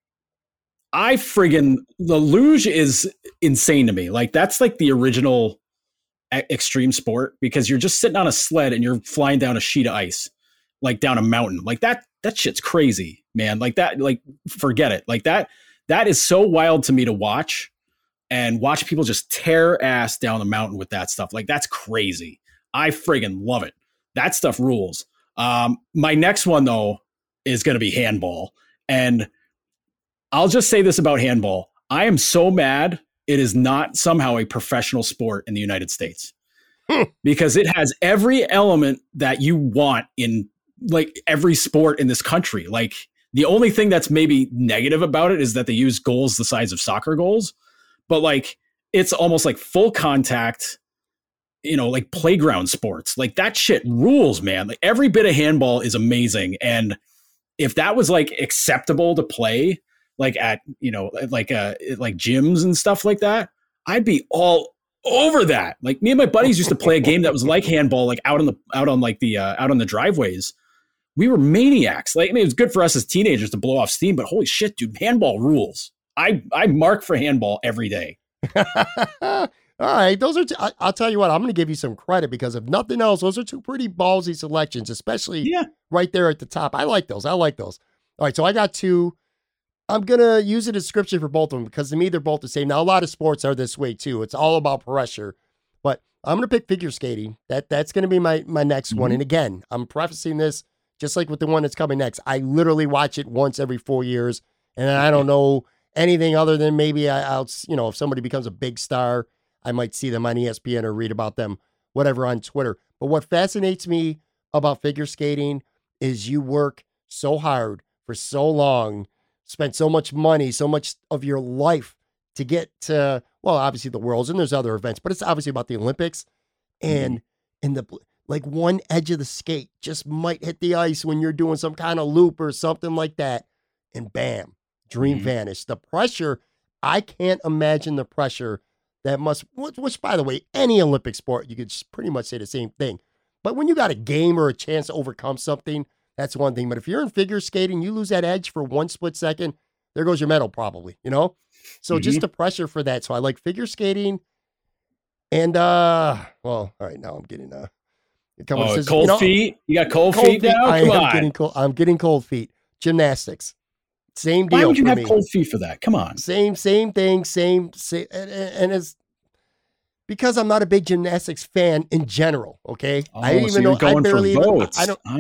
C: The luge is insane to me. Like, that's like the original extreme sport, because you're just sitting on a sled and you're flying down a sheet of ice, like down a mountain. Like that shit's crazy, man. Like that, like, forget it. Like that is so wild to me to watch, and watch people just tear ass down the mountain with that stuff. Like, that's crazy. I friggin' love it. That stuff rules. My next one though is going to be handball. And I'll just say this about handball. I am so mad it is not somehow a professional sport in the United States, because it has every element that you want in like every sport in this country. Like, the only thing that's maybe negative about it is that they use goals the size of soccer goals, but like, it's almost like full contact, like playground sports. Like, that shit rules, man. Like, every bit of handball is amazing. And if that was like acceptable to play, like at, like gyms and stuff like that, I'd be all over that. Like, me and my buddies used to play a game that was like handball, like out on the driveways. We were maniacs. Like, I mean, it was good for us as teenagers to blow off steam, but holy shit, dude, handball rules. I mark for handball every day.
B: All right. Those are, I'll tell you what, I'm going to give you some credit, because if nothing else, those are two pretty ballsy selections, especially right there at the top. I like those. All right. So I got two. I'm going to use a description for both of them, because to me, they're both the same. Now, a lot of sports are this way too. It's all about pressure, but I'm going to pick figure skating. That's going to be my next one. And again, I'm prefacing this just like with the one that's coming next. I literally watch it once every 4 years, and I don't know anything other than maybe I'll, if somebody becomes a big star, I might see them on ESPN or read about them, whatever, on Twitter. But what fascinates me about figure skating is you work so hard for so long, spend so much money, so much of your life to get to, well, obviously the Worlds, and there's other events, but it's obviously about the Olympics. And in the, like, one edge of the skate just might hit the ice when you're doing some kind of loop or something like that, and bam, dream vanished. The pressure, I can't imagine the pressure that must, which by the way, any Olympic sport, you could pretty much say the same thing. But when you got a game or a chance to overcome something, that's one thing. But if you're in figure skating, you lose that edge for 1 split second, there goes your medal probably, So just the pressure for that. So I like figure skating. And, well, all right, now I'm getting,
C: cold feet? You got cold feet now? Come on.
B: I'm getting cold feet. Gymnastics. Same deal.
C: Why would you have
B: me.
C: cold feet for that? Come on.
B: Same thing. Same. And it's because I'm not a big gymnastics fan in general. Okay.
C: Oh, I didn't even know. I barely even. No.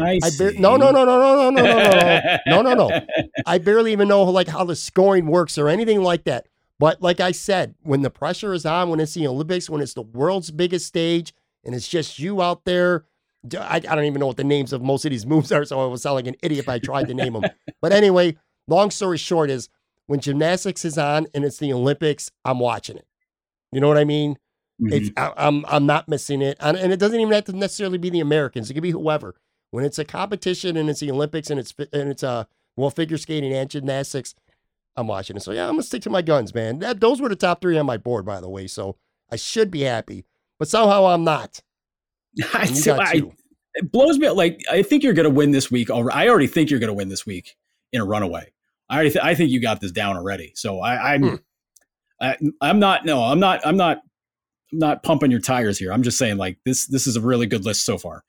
B: I barely even know like how the scoring works or anything like that. But like I said, when the pressure is on, when it's the Olympics, when it's the world's biggest stage, and it's just you out there. I don't even know what the names of most of these moves are, so I would sound like an idiot if I tried to name them. But anyway, long story short is when gymnastics is on and it's the Olympics, I'm watching it. You know what I mean? I'm not missing it. And it doesn't even have to necessarily be the Americans. It could be whoever. When it's a competition and it's the Olympics and it's figure skating and gymnastics, I'm watching it. So yeah, I'm gonna stick to my guns, man. Those were the top 3 on my board, by the way. So I should be happy, but somehow I'm not.
C: It blows me. Like, I think you're gonna win this week. I already think you're gonna win this week in a runaway. I think you got this down already. So I'm not pumping your tires here. I'm just saying, like, this is a really good list so far.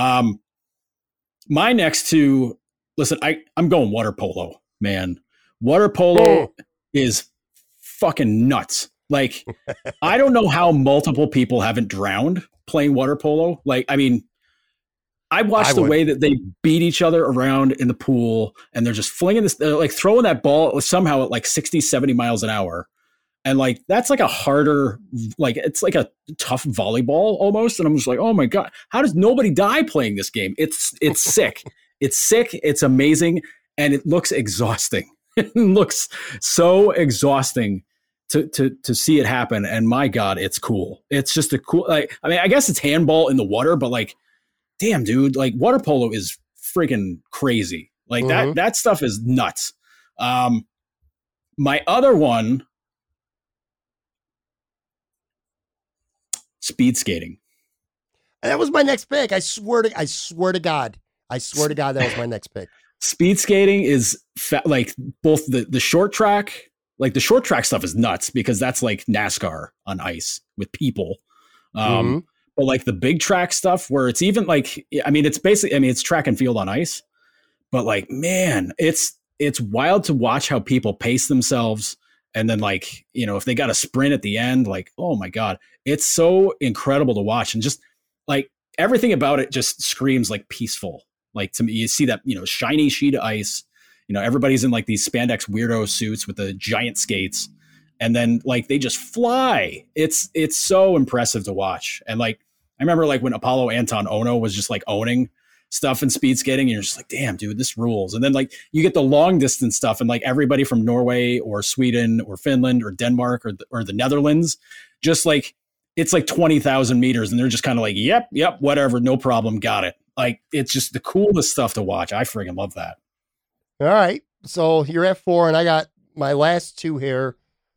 C: My next 2, listen, I'm going water polo, man. Water polo is fucking nuts. Like, I don't know how multiple people haven't drowned playing water polo. Like, I mean, I watched the way that they beat each other around in the pool, and they're just flinging this, like throwing that ball somehow at like 60, 70 miles an hour. And like, that's like a harder, like, it's like a tough volleyball almost. And I'm just like, oh my God, how does nobody die playing this game? It's sick. It's sick. It's amazing. And it looks exhausting. It looks so exhausting to see it happen. And my God, it's cool. It's just a cool, like, I mean, I guess it's handball in the water, but like, damn, dude, like, water polo is freaking crazy. Like, that stuff is nuts. My other one, speed skating.
B: And that was my next pick. I swear to God, that was my next pick.
C: Speed skating is like both the short track, like the short track stuff is nuts because that's like NASCAR on ice with people. But like the big track stuff where it's even like, I mean, it's basically, I mean, it's track and field on ice, but like, man, it's wild to watch how people pace themselves. And then, like, you know, if they got a sprint at the end, like, oh my God, it's so incredible to watch. And just like everything about it just screams like peaceful. Like, to me, you see that, you know, shiny sheet of ice, you know, everybody's in like these spandex weirdo suits with the giant skates. And then like, they just fly. It's so impressive to watch. And like, I remember like when Apollo Anton Ono was just like owning stuff in speed skating, and you're just like, damn, dude, this rules. And then like you get the long distance stuff, and like everybody from Norway or Sweden or Finland or Denmark or the Netherlands, just like, it's like 20,000 meters, and they're just kind of like, yep, whatever, no problem, got it. Like, it's just the coolest stuff to watch. I friggin' love that.
B: All right, so you're at 4, and I got my last 2 here.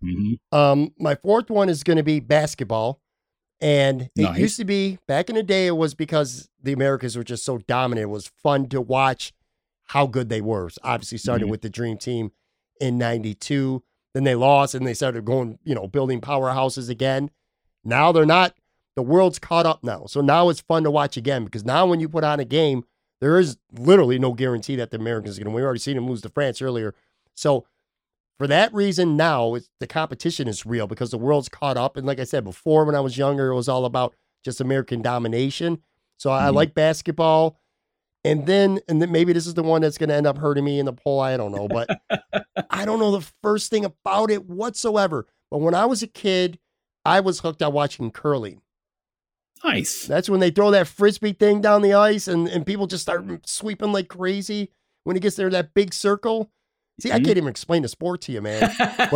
B: My 4th one is going to be basketball. And it used to be, back in the day, it was because the Americans were just so dominant. It was fun to watch how good they were. So obviously started with the Dream Team in 92. Then they lost and they started going, you know, building powerhouses again. Now they're not. The world's caught up now. So now it's fun to watch again, because now when you put on a game, there is literally no guarantee that the Americans are going to win. We already seen them lose to France earlier. So for that reason, now the competition is real because the world's caught up. And like I said before, when I was younger, it was all about just American domination. So I like basketball. And then maybe this is the one that's going to end up hurting me in the poll. I don't know, but I don't know the first thing about it whatsoever. But when I was a kid, I was hooked on watching curling.
C: Nice.
B: That's when they throw that Frisbee thing down the ice and people just start sweeping like crazy when it gets there, that big circle. See, I can't even explain the sport to you, man.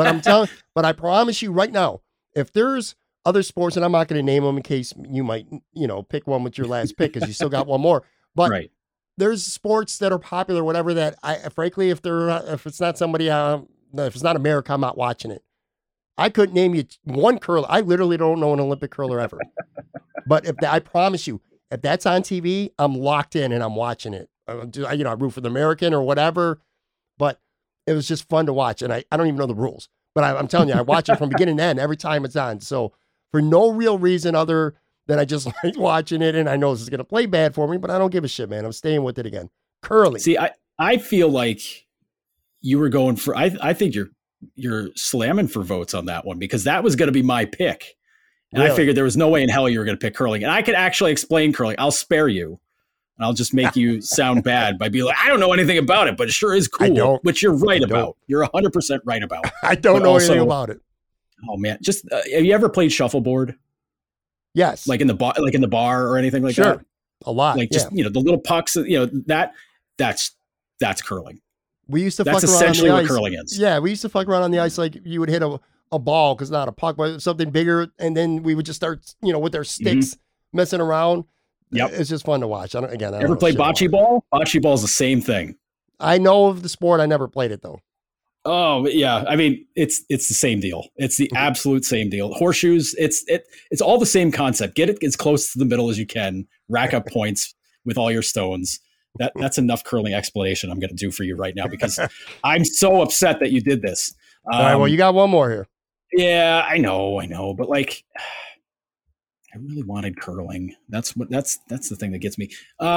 B: But I promise you right now, if there's other sports, and I'm not going to name them in case you might, you know, pick one with your last pick because you still got one more. But there's sports that are popular, whatever, that frankly, if it's not somebody, if it's not America, I'm not watching it. I couldn't name you one curler. I literally don't know an Olympic curler ever. But I promise you, if that's on TV, I'm locked in and I'm watching it. You know, I root for the American or whatever, but it was just fun to watch. And I don't even know the rules, but I'm telling you, I watch it from beginning to end every time it's on. So for no real reason other than I just like watching it, and I know this is going to play bad for me, but I don't give a shit, man. I'm staying with it again. Curling.
C: See, I feel like you were going for, I think you're slamming for votes on that one, because that was going to be my pick. And really? I figured there was no way in hell you were going to pick curling. And I could actually explain curling. I'll spare you. And I'll just make you sound bad by being like, I don't know anything about it, but it sure is cool, which you're right about. You're 100% right about.
B: I don't know anything about it.
C: Oh man. Just, have you ever played shuffleboard?
B: Yes.
C: Like in the bar or anything like that?
B: A lot.
C: Like just, you know, the little pucks, you know, that's curling.
B: We used to fuck around on the ice. That's essentially what curling is. Yeah. We used to fuck around on the ice. Like you would hit a ball, because not a puck, but something bigger. And then we would just start, you know, with our sticks messing around.
C: Yep.
B: It's just fun to watch. I don't
C: Ever
B: know
C: play
B: shit about
C: bocce
B: it.
C: ball? Bocce ball is the same thing.
B: I know of the sport. I never played it though.
C: Oh yeah, I mean it's the same deal. It's the absolute same deal. Horseshoes, it's all the same concept. Get it as close to the middle as you can. Rack up points with all your stones. That's enough curling explanation I'm going to do for you right now because I'm so upset that you did this.
B: All right, well, you got one more here.
C: Yeah, I know, but like, I really wanted curling. That's the thing that gets me.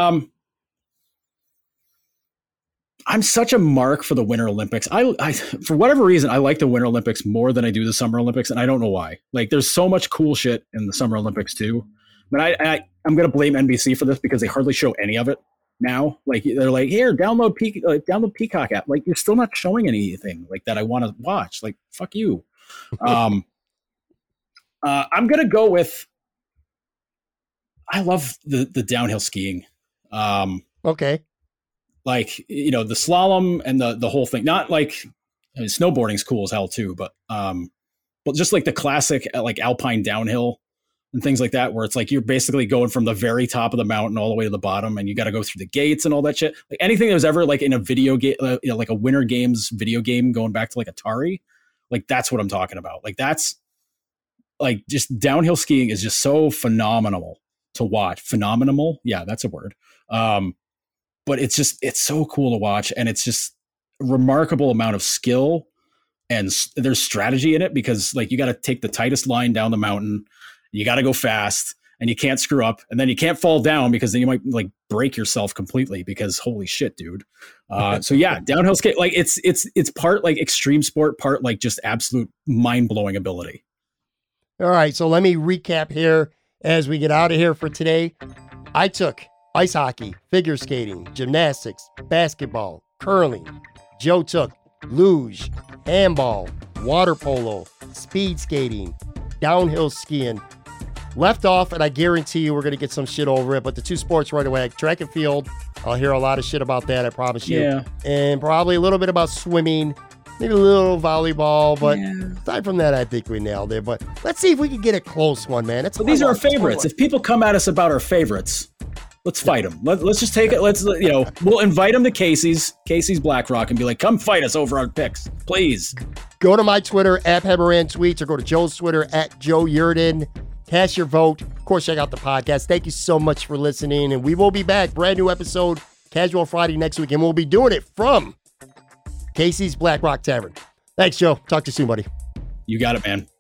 C: I'm such a mark for the Winter Olympics. I for whatever reason, I like the Winter Olympics more than I do the Summer Olympics, and I don't know why. Like, there's so much cool shit in the Summer Olympics too. But I'm going to blame NBC for this because they hardly show any of it now. Like, they're like, here, download Peacock app. Like, you're still not showing anything like that I want to watch. Like, fuck you. I'm going to go with. I love the downhill skiing.
B: Okay.
C: Like, you know, the slalom and the whole thing, not like, I mean, snowboarding's cool as hell too, but just like the classic, like alpine downhill and things like that, where it's like, you're basically going from the very top of the mountain all the way to the bottom and you got to go through the gates and all that shit. Like anything that was ever like in a video game, like a Winter Games video game going back to like Atari, like that's what I'm talking about. Like that's like just downhill skiing is just so phenomenal to watch. Phenomenal. Yeah, that's a word. But it's so cool to watch. And it's just a remarkable amount of skill and there's strategy in it because like you got to take the tightest line down the mountain. You got to go fast and you can't screw up and then you can't fall down because then you might like break yourself completely because holy shit, dude. So yeah, downhill skate, like it's part like extreme sport, part like just absolute mind blowing ability.
B: All right. So let me recap here as we get out of here for today. I took ice hockey, figure skating, gymnastics, basketball, curling. Joe took luge, handball, water polo, speed skating, downhill skiing. Left off, and I guarantee you we're going to get some shit over it, but the two sports right away, track and field, I'll hear a lot of shit about that, I promise you.
C: Yeah.
B: And probably a little bit about swimming, maybe a little volleyball, but aside from that, I think we nailed it. But let's see if we can get a close one, man.
C: These are our favorites. If people come at us about our favorites, let's fight them. Let's just take it. We'll invite them to Casey's Blackrock and be like, come fight us over our picks, please.
B: Go to my Twitter, @Heberan_tweets, or go to Joe's Twitter, @JoeYurden. Cast your vote. Of course, check out the podcast. Thank you so much for listening, and we will be back. Brand new episode, Casual Friday next week, and we'll be doing it from Casey's Blackrock Tavern. Thanks, Joe. Talk to you soon, buddy.
C: You got it, man.